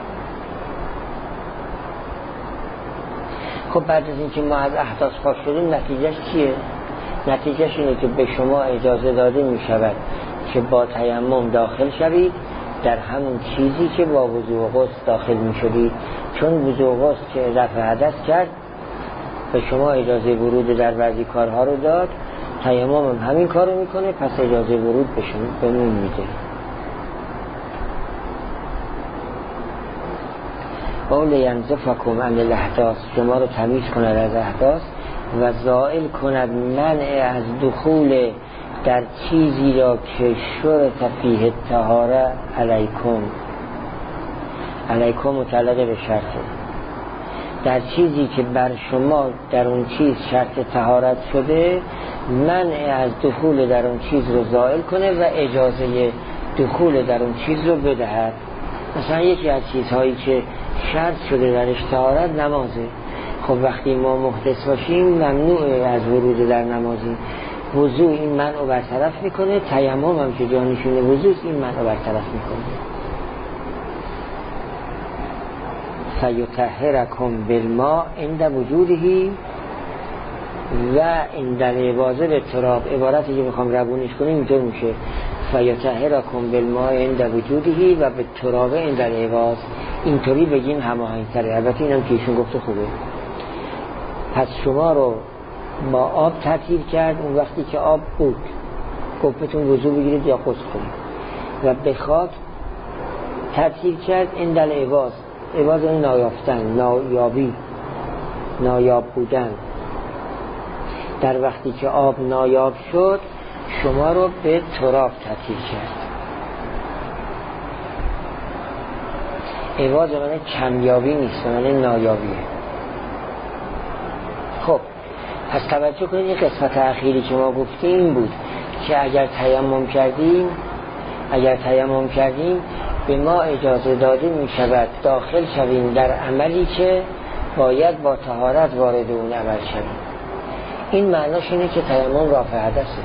خب بعد از اینکه ما از احداث پاک شدیم نتیجهش چیه؟ نتیجهش اینه که به شما اجازه داده می شود که با تیمم داخل شوید در همون چیزی که با وضو و غسل داخل می شدید، چون وضو و غسل که رفع حدث کرد به شما اجازه ورود در بعضی کارها رو داد، تیمم هم همین کار رو میکنه، پس اجازه ورود به شما بهمون میده. قول ینزفکم عن الاحداث، شما رو تمیز کند از احداث و زائل کند منع از دخول در چیزی را که شرط فیه الطهاره علیکم. علیکم متعلق به شرطه، در چیزی که بر شما در اون چیز شرط طهارت شده منع از دخول در اون چیز رو زائل کنه و اجازه دخول در اون چیز رو بدهد. مثلا یکی از چیزهایی که شرط شده درش طهارت نمازه. خب وقتی ما محدث باشیم ممنوع از ورود در نمازیم، وضو این منع رو برطرف میکنه، تیمم هم که جانشون وضو این منع رو برطرف میکنه. فیطهرکم بالماء عند وجوده و عند العوازه بالتراب. عبارتی که میخوام روونش کنیم اینطور میشه فیطهرکم بالماء عند وجوده و بالتراب عند العواز. اینطوری بگیم هماهنگ‌تره. البته اینم که ایشون گفته خوبه. پس شما رو با آب تطهیر کرد اون وقتی که آب بود، گفتتون وضو بگیرید یا غسل کنید، و به خاک تطهیر کرد عند العواز. عواز این نایافتن، نایابی، نایاب بودن. در وقتی که آب نایاب شد شما رو به تراب تطهیر کرد. عواز معنی کمیابی نیست، معنی نایابیه. خب پس توجه کنید این قسمت اخیری که ما گفتیم این بود که اگر تیمم کردیم اگر تیمم کردیم به ما اجازه داده می شود داخل شویم در عملی که باید با طهارت وارد اون عمل شویم. این معناش اینه که تیمم رافع حدثه،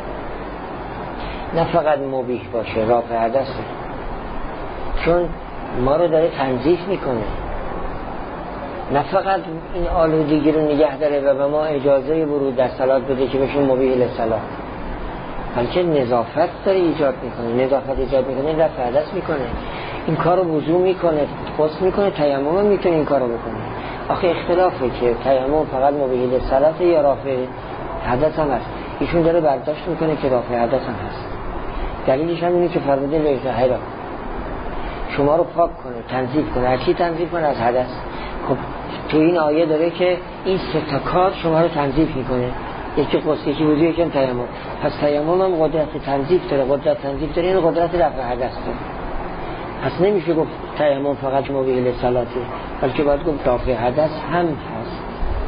نه فقط مبیح باشه، رافع حدثه، چون ما رو داره تنظیف میکنه، نه فقط این آلودگی رو نگه داره و به ما اجازه ورود در صلات بده که بشون مبیح للصلات، بلکه نظافت داره ایجاد میکنه. نظافت ایجاد میکنه، رفع حدث میکنه. این کار رو وضو میکنه، غسل میکنه، تیمم میتونه این کار رو بکنه. آخه اختلافه که تیمم فقط مبیح للصلات یا رافع حدث هم هست. ایشون داره برداشت میکنه که رافع حدث هم هست. دلیلش هم اینه که فرموده لیطهرکم، شما رو پاک کنه، تنظیف کنه. از چی تنظیف کنه؟ از حدث. خب تو این آیه داره که این سه تا کار شما رو تنظیف میکنه، یکی غسل، یکی وضو، یکی تیمم. پس تیمم هم قدرت تنظیف داره، قدرت تنظیف داره، این قدرت رفع حدث داره. پس نمیشه گفت تیمم فقط مبیح للصلاته، بلکه باید گفت رافع حدث هم هست.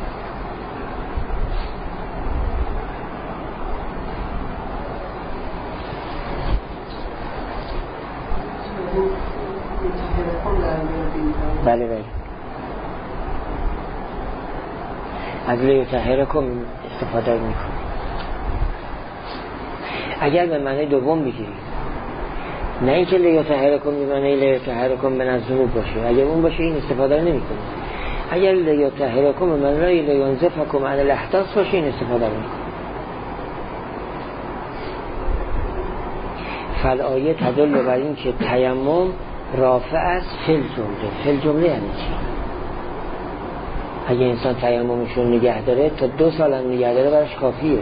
بله بله، از لیطهرکم استفاده میکنه. اگر به معنی دوم بگیریم، نه اینکه لیطهرکم به معنی لیطهرکم من الذنوب باشه، اگر اون باشه این استفاده رو نمیکنه. اگر لیطهرکم به معنی لینظفکم عن الاحداث باشه این استفاده رو میکنه. فالآیه تدل بر این که تیمم رافع است فی الجمله. فی الجمله یعنی چی؟ اگه انسان تیممشون نگه داره تا دو سال هم نگه داره براش کافیه.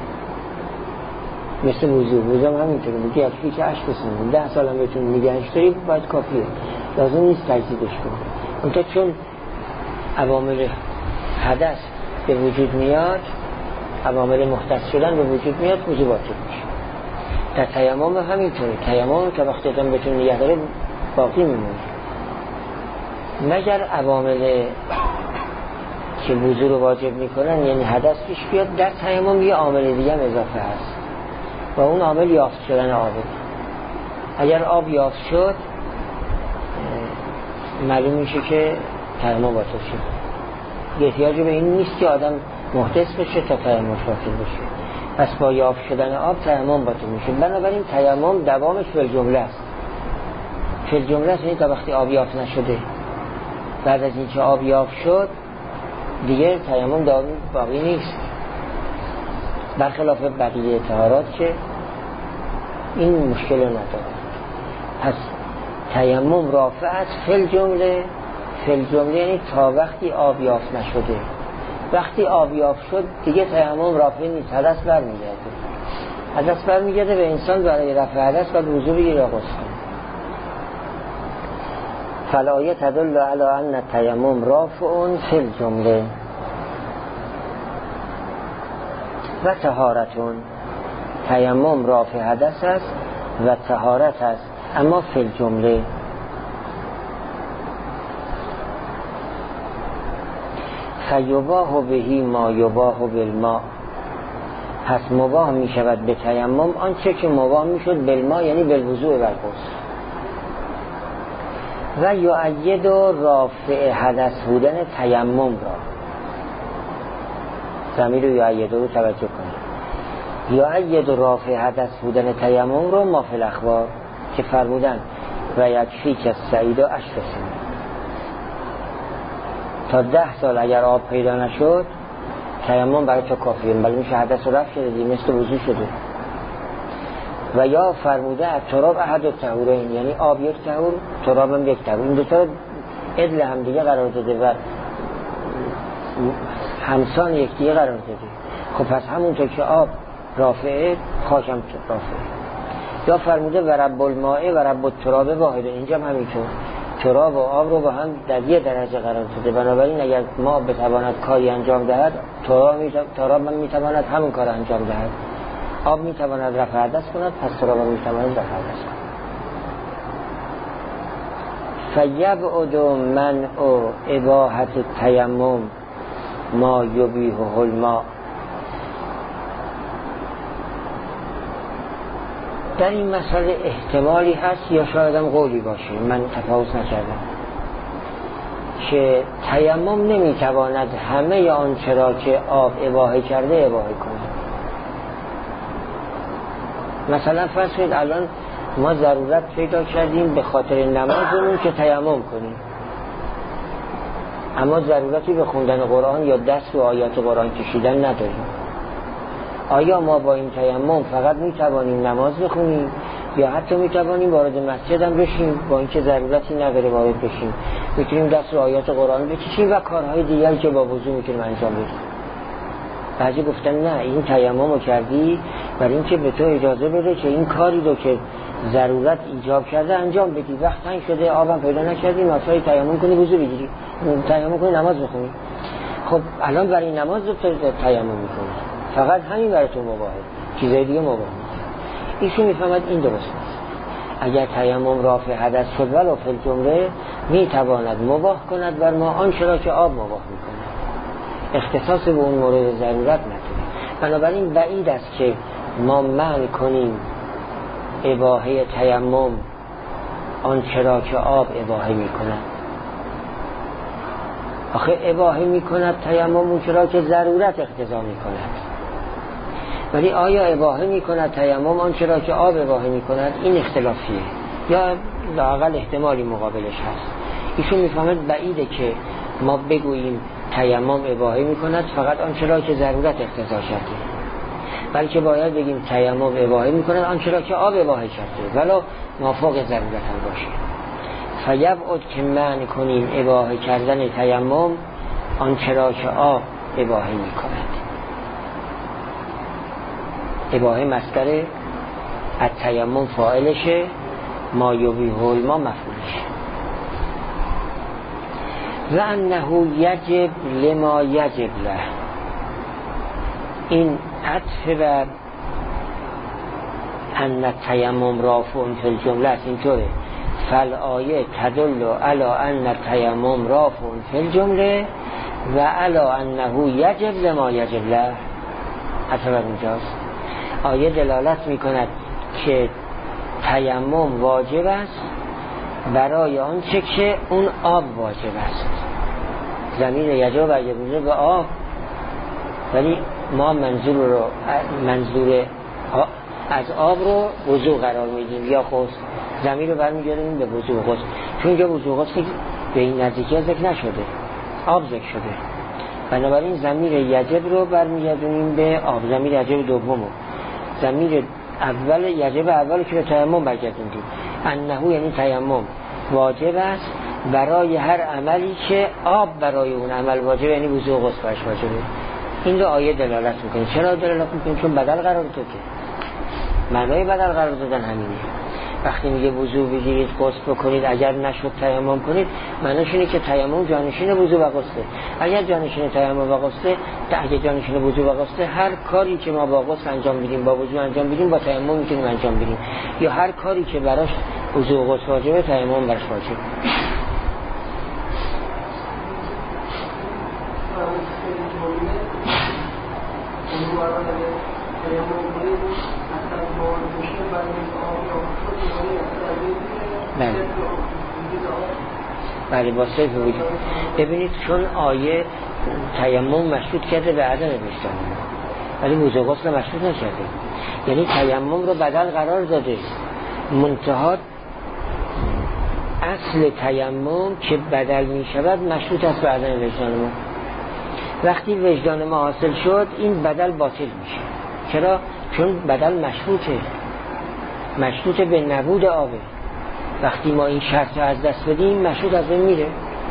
مثل وضو، وضو هم همینطوره، میگه یکفی که عشق بسنیم ده سال هم بهتون نگهش داری باید کافیه، لازم نیست تجدیدش کنه. اونتا چون عوامل حدث به وجود میاد، عوامل محدث شدن به وجود میاد، وضو باطل میشه. در تیمم همینطوره، تیمم که وقتی آدم بهتون نگه داره باقی میمونه، مگر عوامل که وضو رو واجب میکنن یعنی حدث پیش بیاد، در تیمم یه عامل دیگه هم اضافه هست و اون عامل یافت شدن آبه. اگر آب یافت شد معلوم میشه که تیمم باطل شد. احتیاج به این نیست که آدم محدث بشه تا تیممش باطل بشه، پس با یافت شدن آب تیمم باطل میشه. بنابراین تیمم دوامش فی الجمله است. فی الجمله است یعنی تا وقتی آب یافت نشده. بعد از اینکه آب یافت شد دیگه تیمم دائمی باقی نیست، برخلاف بقیه طهارات که این مشکل رو نداره. پس تیمم رافع است فی الجمله. فی الجمله یعنی تا وقتی آب یافت نشده. وقتی آب یافت شد دیگه تیمم رافع نیست، حدث برمیگرده. حدث برمیگرده به انسان برای رفع حدث باید وضو بگیره یا غسل کنه. فالآیه تدل علی ان التیمم رافع فی الجمله و طهارتون. تیمم رافع حدث است و طهارت است، اما فی الجمله. فیباح بهی ما یباح بالماء. پس مباح می شود به تیمم آنچه که مباح می شد بالماء یعنی بالوضوء و الغسل. و یؤید رافع حدث بودن تیمم را، ضمیر یؤید رو توجه کنید. یؤید رافع حدث بودن تیمم رو ما فی الاخبار که فرمودن و یکفی که سعید و عشر سنین، تا ده سال اگر آب پیدا نشد تیمم برای تو کافیه، بلی میشه حدث رو رفع شده، مثل وضو شده. و یا فرموده تراب احد الطهورین، یعنی آب یک طهور، تراب هم یک طهور. این دو تا عدل هم دیگه قرار داده و همسان یک دیگه قرار داده. خب پس همونطور که آب رافعه خاک هم رافعه. یا فرموده و رب الماء و رب التراب واحد، اینجا هم همینطور تراب و آب رو با هم در یه درجه قرار داده. بنابراین اگر ما بتواند کاری انجام دهد، تراب هم میتواند همون کار انجام دهد. آب میتواند رفع حدث کند، پس تراب هم میتواند رفع حدث کند. فیبعد منع اباحة التیمم ما یبیحه الماء. در این مسئله احتمالی هست یا شاید هم قولی باشه، من تفاوت نکردم. که تیمم نمیتواند همه آنچه را که آب اباحه کرده اباحه کند. مثلا فرض کنید الان ما ضرورت پیدا کردیم به خاطر نمازمون که تیمم کنیم، اما ضرورتی به خوندن قرآن یا دست و آیات قرآن کشیدن نداریم. آیا ما با این تیمم فقط میتوانیم نماز بخونیم یا حتی میتوانیم وارد مسجد هم بشیم با اینکه ضرورتی نداره وارد بشیم، میتونیم دست و آیات قرآن بکشیم و کارهای دیگری که با وضو میتونیم انجام بدیم؟ بعضی گفتن نه، این تیمم رو کردی برای اینکه به تو اجازه بده که این کاری رو که ضرورت ایجاب کرده انجام بدی. وقت تنگ شده آبم پیدا نکردی، مثلا تیمم کنی وضو بگیری، تیمم کنی نماز بخونی. خب الان برای نماز رو تیمم میکنی، فقط همین برای تو مباحه، چیزای دیگه مباحه. ایشون میفهمد این درست نیست. اگر تیمم رافع حدث شد ولو فی الجمله میتواند مباح کند بر ما آنچه را که آب مباح میکنه، اختصاص به اون مورد ضرورت نداره. بنابراین بعید است که ما منع کنیم اباحه تیمم آنچه را که آب اباحه میکند. آخه اباحه میکند تیمم اونچه را که ضرورت اقتضا میکند، ولی آیا اباحه میکند تیمم آنچه را که آب اباحه میکند؟ این اختلافیه، یا لااقل احتمالی مقابلش هست. ایشون میفهمد بعیده که ما بگوییم تیمم اباحه میکند فقط آنچه را که ضرورت اقتضا کرده، بلکه باید بگیم تیمم اباحه میکند آنچه را که آب اباحه کرده ولو مافوق ضرورت هم باشه. فیبعد که منع کنیم اباحه کردن تیمم آنچه را که آب اباحه میکند. اباحه مصدر، التیمم فاعلشه، ما یبیح الماء مفعولشه. و انه یجب لما یجب له، این عطف بر ان التیمم رافع فی الجمله است. اینطوره فالآیه تدل علی ان التیمم رافع فی الجمله و علی انه یجب لما یجب له. عطف بر اونجاست. آیه دلالت میکند که تیمم واجب است برای آنچه که اون آب واجب است. زمین یجب برگردونده به آب، ولی ما منظور رو منظور از آب رو وضو قرار میدیم یا غسل، زمین رو برمیگردیم به وضو غسل، چون اینجا وضو غسل به این نزدیکی ذکر نشده، آب ذکر شده. بنابراین ضمیر یجب رو برمیگردونیم به آب، ضمیر یجب دومو، ضمیر اول یجب اول که به تیمم برگردوندیم. انه یعنی تیمم واجب است برای هر عملی که آب برای اون عمل واجب، یعنی وضو غسل برش واجبه. این رو آیه دلالت میکنه. چرا دلالت میکنه؟ چون بدل قرار داده. معنای بدل قرار دادن همینه. وقتی میگه وضو بگیرید غسل بکنید، اگر نشد تیمم کنید، معناش اینه که تیمم جانشین وضو و غسله. اگر جانشین تیمم و غسله، اگه جانشین وضو و غسله، هر کاری که ما با غسل انجام بدیم، با وضو انجام بدیم، با تیمم میتونیم انجام بدیم، یا هر کاری که براش وضو و غسل واجبه تیمم براش واجبه. بله بله با سیف وجود. ببینید چون آیه تیمم مشروط کرده به عدم وجدان، ولی وضو غسل مشروط نکرده، یعنی تیمم رو بدل قرار داده. منتها اصل تیمم که بدل می شود مشروط است به عدم وجدان ما. وقتی وجدان ما حاصل شد این بدل باطل میشه. چرا؟ چون بدل مشروطه، مشروط به نبود آبه. وقتی ما این شرط رو از دست بدیم مشروط از بین میره.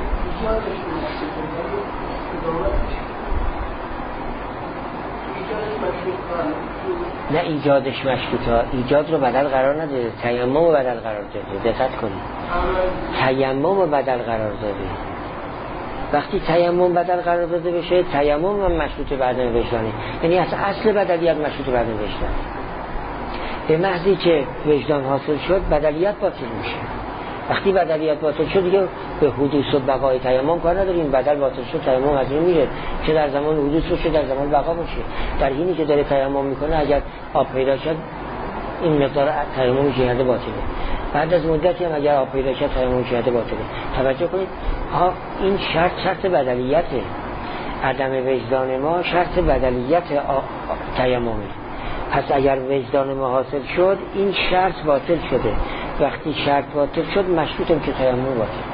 نه ایجادش مشروطه، ایجاد رو بدل قرار نداده، تیمم رو بدل قرار داده. دقت کنید، تیمم رو بدل قرار داده. وقتی تیمم بدل قرار داده بشه، تیمم هم مشروط به عدم وجدانه، یعنی اصلا اصل بدلیت مشروط به عدم وجدان. به محضی که وجدان حاصل شد بدلیت باطل میشه. وقتی بدلیت باطل شد دیگه به حدوث و بقای تیمم کار نداریم. بدل باطل شد تیمم از این میره، چه در زمان حدوث باشه در زمان بقا باشه. در حینی که داره تیمم میکنه اگر آب پیدا شد این مقدار تیمم جهت باطله. بعد از مدتی هم اگر آب پیدا شد تیمم کرده باطله. توجه کنید ها، این شرط شرط بدلیته. عدم وجدان ما شرط بدلیت تیممه. پس اگر وجدان ما حاصل شد این شرط باطل شده. وقتی شرط باطل شد مشروطم که تیمم باطل.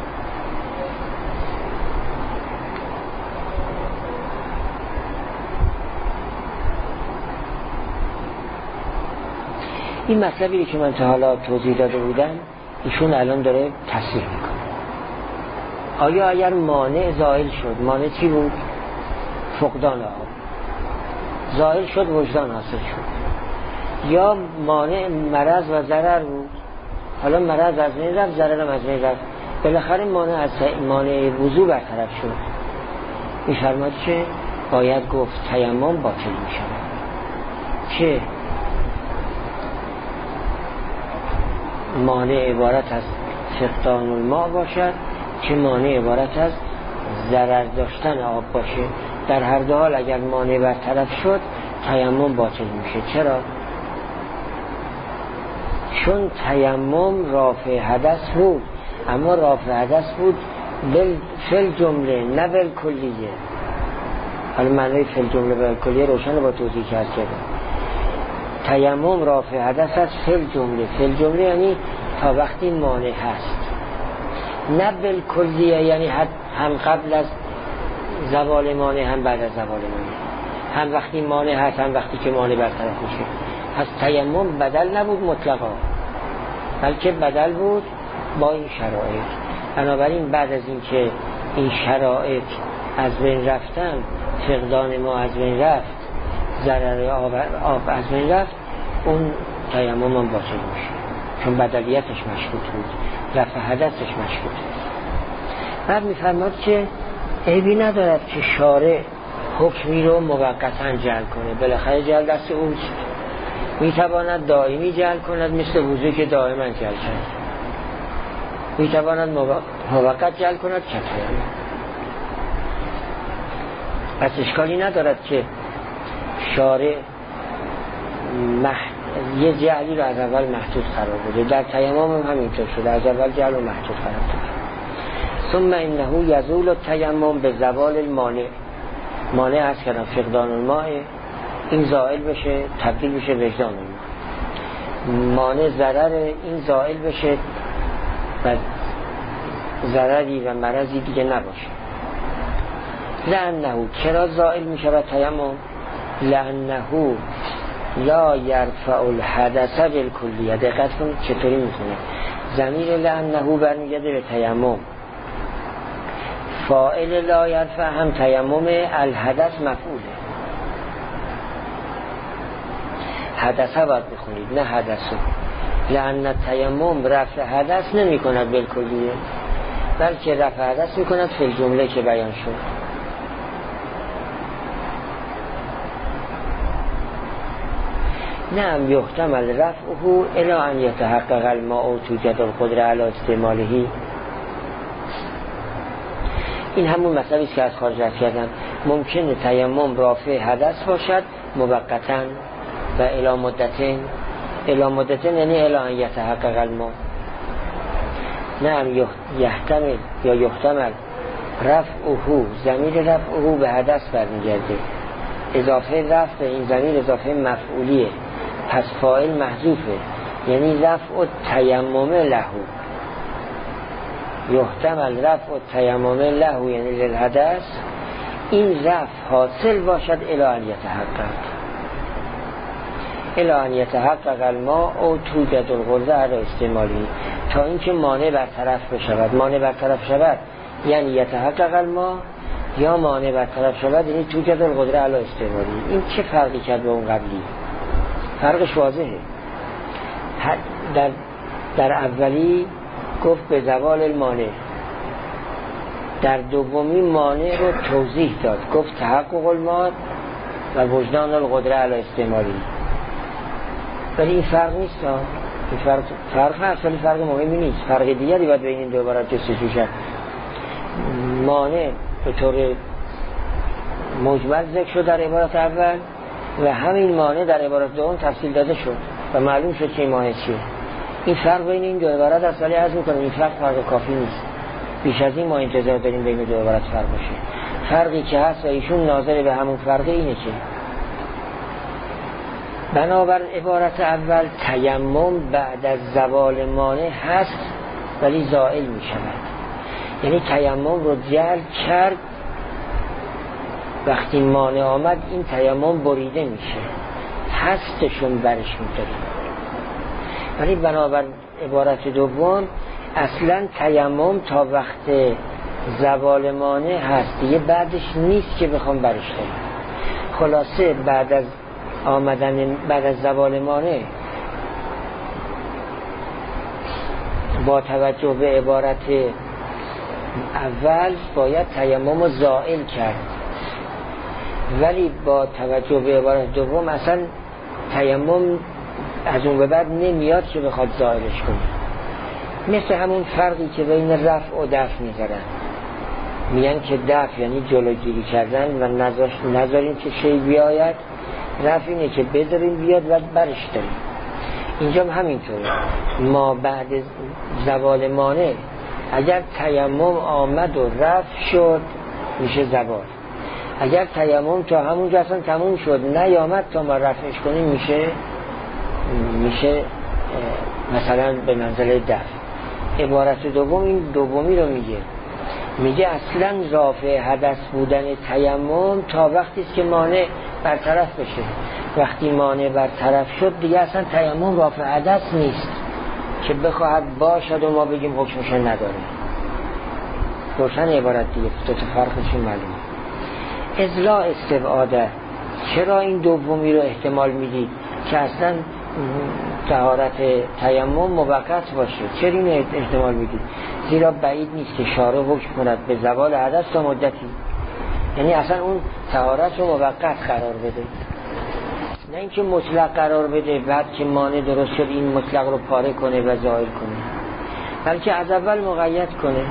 این مطلبی که من تا حالا توضیح داده بودم ایشون الان داره تصریح میکنه. آیا اگر مانع زائل شد، مانع چی بود؟ فقدان آب. زائل شد وجدان حاصل شد. یا مانع مرض و ضرر بود، حالا مرض از بین رفت، ضرر هم از بین رفت، بالاخره مانع از مانع وضو برطرف شد. میفرماد که باید گفت تیمم باطل میشود. چه مانع عبارت از فقدان الماء باشد، چه مانع عبارت از ضرر داشتن آب باشه. در هر دو حال اگر مانع برطرف شد تیمم باطل میشه. چرا؟ چون تیمم رافع حدث بود، اما رافع حدث بود بل فل جمله نه بل کلیه. حالا معنی فل جمله بل کلیه روشن با توضیح کرد کردم. تیمم رافع حدث از فل جمله. فل جمله یعنی تا وقتی مانع هست، نه بل کلیه یعنی هم قبل از زوال مانع هم بعد از زوال مانع، هم وقتی مانع هست هم وقتی که مانع برطرف میشه. پس تیمم بدل نبود مطلقا، بلکه بدل بود با این شرایط. بنابراین بعد از این که این شرایط از بین رفتن، فقدان ما از بین رفت، ضرر آب, آب از بین رفت، اون تیمم هم باطل میشه، چون بدلیتش مشروط بود، رفع حدثش مشروط بود. بعد میفرماد که عیبی ندارد که شارع حکمی رو موقتا جعل کنه، بالاخره جعل دست اوست. میتواند دائمی جعل کند، مثل وضوئی که دائما جعل کند. میتواند موقت جعل کند، کفایه. پس اشکالی ندارد که شارع مح... یه جعلی رو از اول محدود قرار بده. در تیمم هم همینطور شده، از اول جعل رو محدود قرار بده. ثم انه یزول التیمم به زوال المانع. مانع هست که فقدان الماء، این زائل بشه تبدیل بشه وجدان الماء. مانع ضرر، این زائل بشه و ضرری و مرضی دیگه نباشه. لانه چرا زائل می شود تیمم؟ لانه لا یرفع الحدث بالکلیه. دقت کنید چطوری میخونه. ضمیر لانه برمیگرده به تیمم، فاعل لا یرفع هم تیمم، الحدث مفعوله. حدثه باید بخونید نه حدثه. لأن تیمم رفع حدث نمی کند بالکلیه، بلکه رفع حدث می کند فی الجمله که بیان شد. نعم یحتمل رفعه الی ان یتحقق الماء توجد القدره علی استعماله. این همون مسئله است که از خارج رفت کردن. ممکنه تیمم رافع حدث باشد موقتا و الی مدتین. الی مدتین یعنی الی ان یتحقق الماء. نعم یحتمل یا یحتمل رفعه، ضمیر رفعه به حدث برمیگرده. اضافه رفع این ضمیر اضافه مفعولیه، پس فاعل محذوفه، یعنی رفع تیمم له. یحتمل رفع تیمم له یعنی للحدث، این رفع حاصل باشد الی ان یتحقق الی ان یتحقق الماء او توجد القدره علی استعمالی، تا اینکه مانع برطرف بشود. مانع برطرف شود یعنی یتحقق الماء، یا مانع برطرف شود یعنی توجد القدره علی استعمالی. این چه فرقی کرد با اون قبلی؟ فرقش واضحه. در در اولی گفت به زوال المانع، در دومی مانع رو توضیح داد، گفت تحقق الماء و وجدان القدره علی استعمالی. ولی این فرق نیست ها. این فرق فرق هست ولی فرق مهمی نیست. فرق دیگری باید بین این دو عبارت جستجو شد. مانع به طور مجمل ذکر شد در عبارت اول و همین مانع در عبارت دوم تفصیل داده شد و معلوم شد که این مانع چیه. این فرق بین این دو عبارت است، ولی عرض میکنم این فرق فرق کافی نیست. بیش از این ما انتظار داریم بین دو عبارت فرق باشه. فرقی که هست و ایشون ناظر به همون فرق اینه که بنابر عبارت اول تیمم بعد از زوال مانع هست ولی زائل می شود. یعنی تیمم رو جعل کرد، وقتی مانع آمد این تیمم بریده میشه، هستشون برش می‌داریم. ولی بنابر عبارت دوم اصلا تیمم تا وقت زوال مانع هست، دیگه بعدش نیست که بخوام برش داریم. خلاصه بعد از آمدن بعد از زوال مانع با توجه به عبارت اول باید تیمم رو زائل کرد، ولی با توجه به عبارت دوم اصلا تیمم از اون به بعد نمیاد که بخواد زائلش کنه. مثل همون فرقی که بین رفع و دفع میذارن، میگن که دفع یعنی جلوگیری کردن و نذاریم که شی بیاید، رفع اینه که بذاریم بیاد و برش داریم. اینجا هم همینطوره. ما بعد زوال مانع اگر تیمم آمد و رفع شد میشه زوال، اگر تیمم تا همونجا اصلا تموم شد نیامد تا ما رفعش کنیم میشه میشه مثلا به منزله دفع. عبارت دوم این دومی رو میگه، میگه اصلا رافع حدث بودن تیمم تا وقتی است که مانع برطرف بشه. وقتی مانع برطرف شد دیگه اصلا تیمم رافع حدث نیست که بخواهد باشد و ما بگیم حکمش نداره. روشن عبارت دیگه تو فرقشون معلومه. ازلا استبعاده، چرا این دومی رو احتمال میدید که اصلا طهارت تیمم موقت باشه؟ چرا این احتمال میدید؟ زیرا بعید نیست که شارع حکم کند به زوال حدث تا مدتی، یعنی اصلا اون طهارت رو موقت قرار بده، نه اینکه مطلق قرار بده بعد که مانع درست شد این مطلق رو پاره کنه و زائل کنه، بلکه از اول مقید کنه.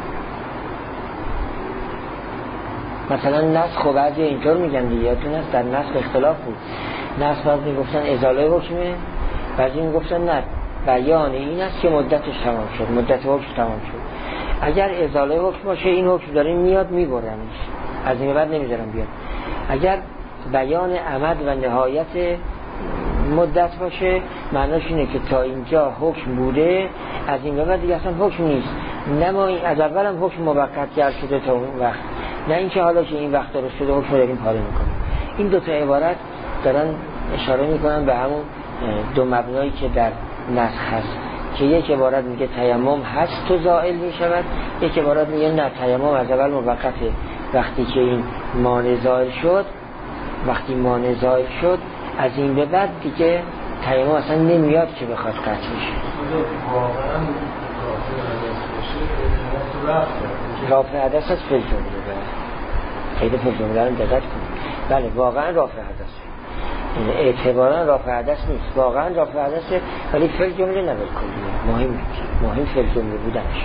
مثلا نسخ و بعضی اینطور میگن دیگه، یادتون هست در نسخ اختلاف بود. نسخ بعضی میگفتن ازاله حکمه، بعضی میگفتن نه بیان این است که مدتش تمام شد، مدت حکم تمام شد. اگر ازاله حکم باشه این حکم داره میاد میبرنش، از این بعد نمیذارم بیاد. اگر بیان عمد و نهایت مدت باشه معناش اینه که تا اینجا حکم بوده، از این بعد دیگه اصلا حکم نیست. نه ما از اول هم حکم موقت کرد شده تا اون وقت، نه اینکه حالا که این وقت درست شده حکم داریم پاره میکنیم. این دو تا عبارت دارن اشاره میکنن به همون دو مبنایی که در نسخ هست، که یک عبارت میگه تیمم هست تو زائل میشود، یک عبارت میگه نه تیمم از اول موقته، وقتی که این مانع زائل شد، وقتی مانع زائل شد از این به بعد دیگه تیمم اصلا نمیاد که بخواد قطع میشه. رافع حدث است فی الجمله، خیلی فی الجمله رو دقت کنید. بله واقعا رافع حدث، این اعتبارا رافع حدث نیست، واقعا رافع حدثه، ولی فی الجمله نه بالکلی مهم نیست، مهم فی الجمله بودنش.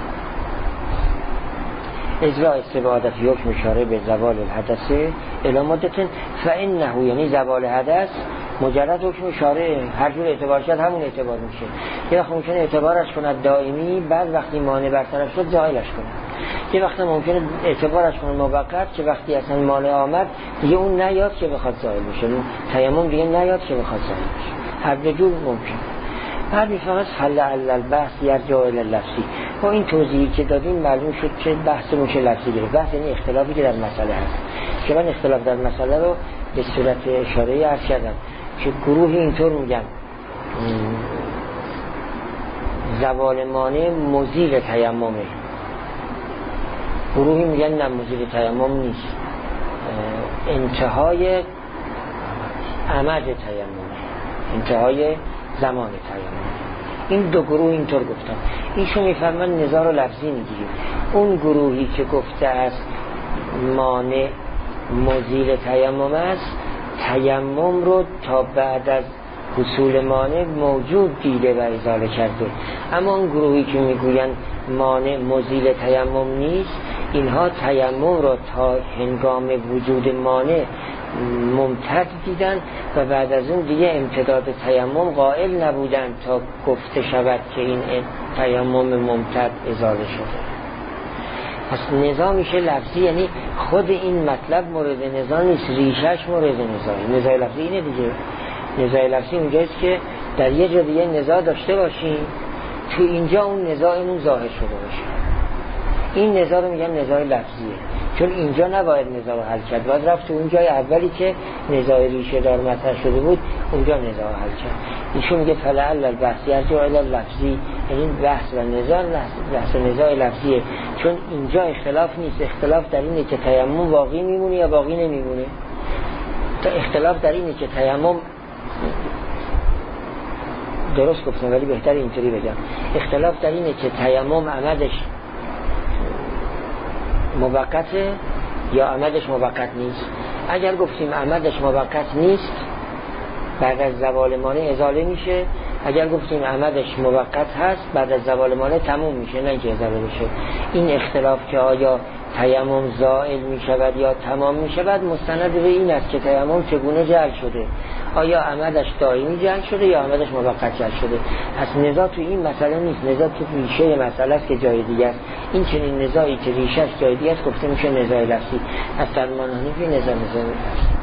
اجرا استبعاد فی حکم اشاره به زوال الحدث الی مدت فانه، یعنی زوال حدث مجرد حکم اشاره، هر جور اعتبار شد همون اعتبار میشه. یه وقت ممکنه اعتبارش کند دائمی، بعد وقتی مانع برطرف شد زائلش کنه. یه وقت ممکنه اعتبارش کنه موقت، که وقتی اصلا مانع آمد دیگه اون نیاد که بخواد زائل بشه، تیمم دیگه نیاد که بخواد زائل بشه. هر دو جور ممکن. بعد فقط فلعل البحث یرجع الی اللفظی. با این توضیحی که دادیم معلوم شد که بحث میشه لفظی گرفت. بحث یعنی اختلافی که در مسئله هست، که من اختلاف در مسئله رو به صورت اشاره‌ای عرض کردم که گروه اینطور میگن زوال مانع مزیل تیممه، گروهی میگن نه مزیل تیمم نیست، انتهای عمد تیممه، انتهای زمان تیمم. این دو گروه اینطور گفتن. ایشون میفرمان نظار و لفظی میگیریم. اون گروهی که گفته است مانع مزیل تیمم است، تیمم رو تا بعد از حصول مانع موجود دیده و ازاله کرده. اما اون گروهی که میگوین مانع مزیل تیمم نیست، اینها تیمم را تا هنگام وجود مانع ممتد دیدن و بعد از اون دیگه امتداد تیمم قائل نبودن تا گفته شود که این تیمم ممتد ازاله شده. پس نزاع میشه لفظی، یعنی خود این مطلب مورد نزاع نیست، ریشش مورد نزاعی. نزاع لفظی اینه دیگه. نزاع لفظی اونجاست که در یه جا دیگه نزاع داشته باشیم، تو اینجا اون نزاعمون ظاهر شده باشه. این نزاع رو میگن نزاع لفظیه، چون اینجا نباید نزاع رو حل کرد، باید رفت تو اون جای اولی که نزاع ریشه دار مطرح شده بود اونجا نزاع حل کرد. ایشون میگه فلعل البحث یرجع الی لفظی، یعنی بحث و نزاع بحث و نزاع لفظیه، چون اینجا اختلاف نیست. اختلاف در اینه که تیمم باقی میمونه یا باقی نمیمونه. تا اختلاف در اینه که تیمم، درست گفتم ولی بهتر اینطوری بگم، اختلاف در اینه که تیمم عمدش موقته یا عمدش موقت نیست. اگر گفتیم عمدش موقت نیست بعد از زوال مانع ازاله میشه، اگر گفتیم عمدش موقت هست بعد از زوال مانع تموم میشه، نه اینکه ازاله بشه. این اختلاف که آیا تیمم زائل میشود یا تمام میشود مستند به این است که تیمم چگونه جعل شده، آیا عمدش دائمی جعل شده یا عمدش موقت جعل شده. پس نزاع تو این مسئله نیست، نزاع تو ریشه مسئله است که جای دیگه است. این چنین نزاعی که ریشهش جای دیگه است گفته میشه نزاع لفظی. از فرمان حنیفی نزاع نزاع لفظی.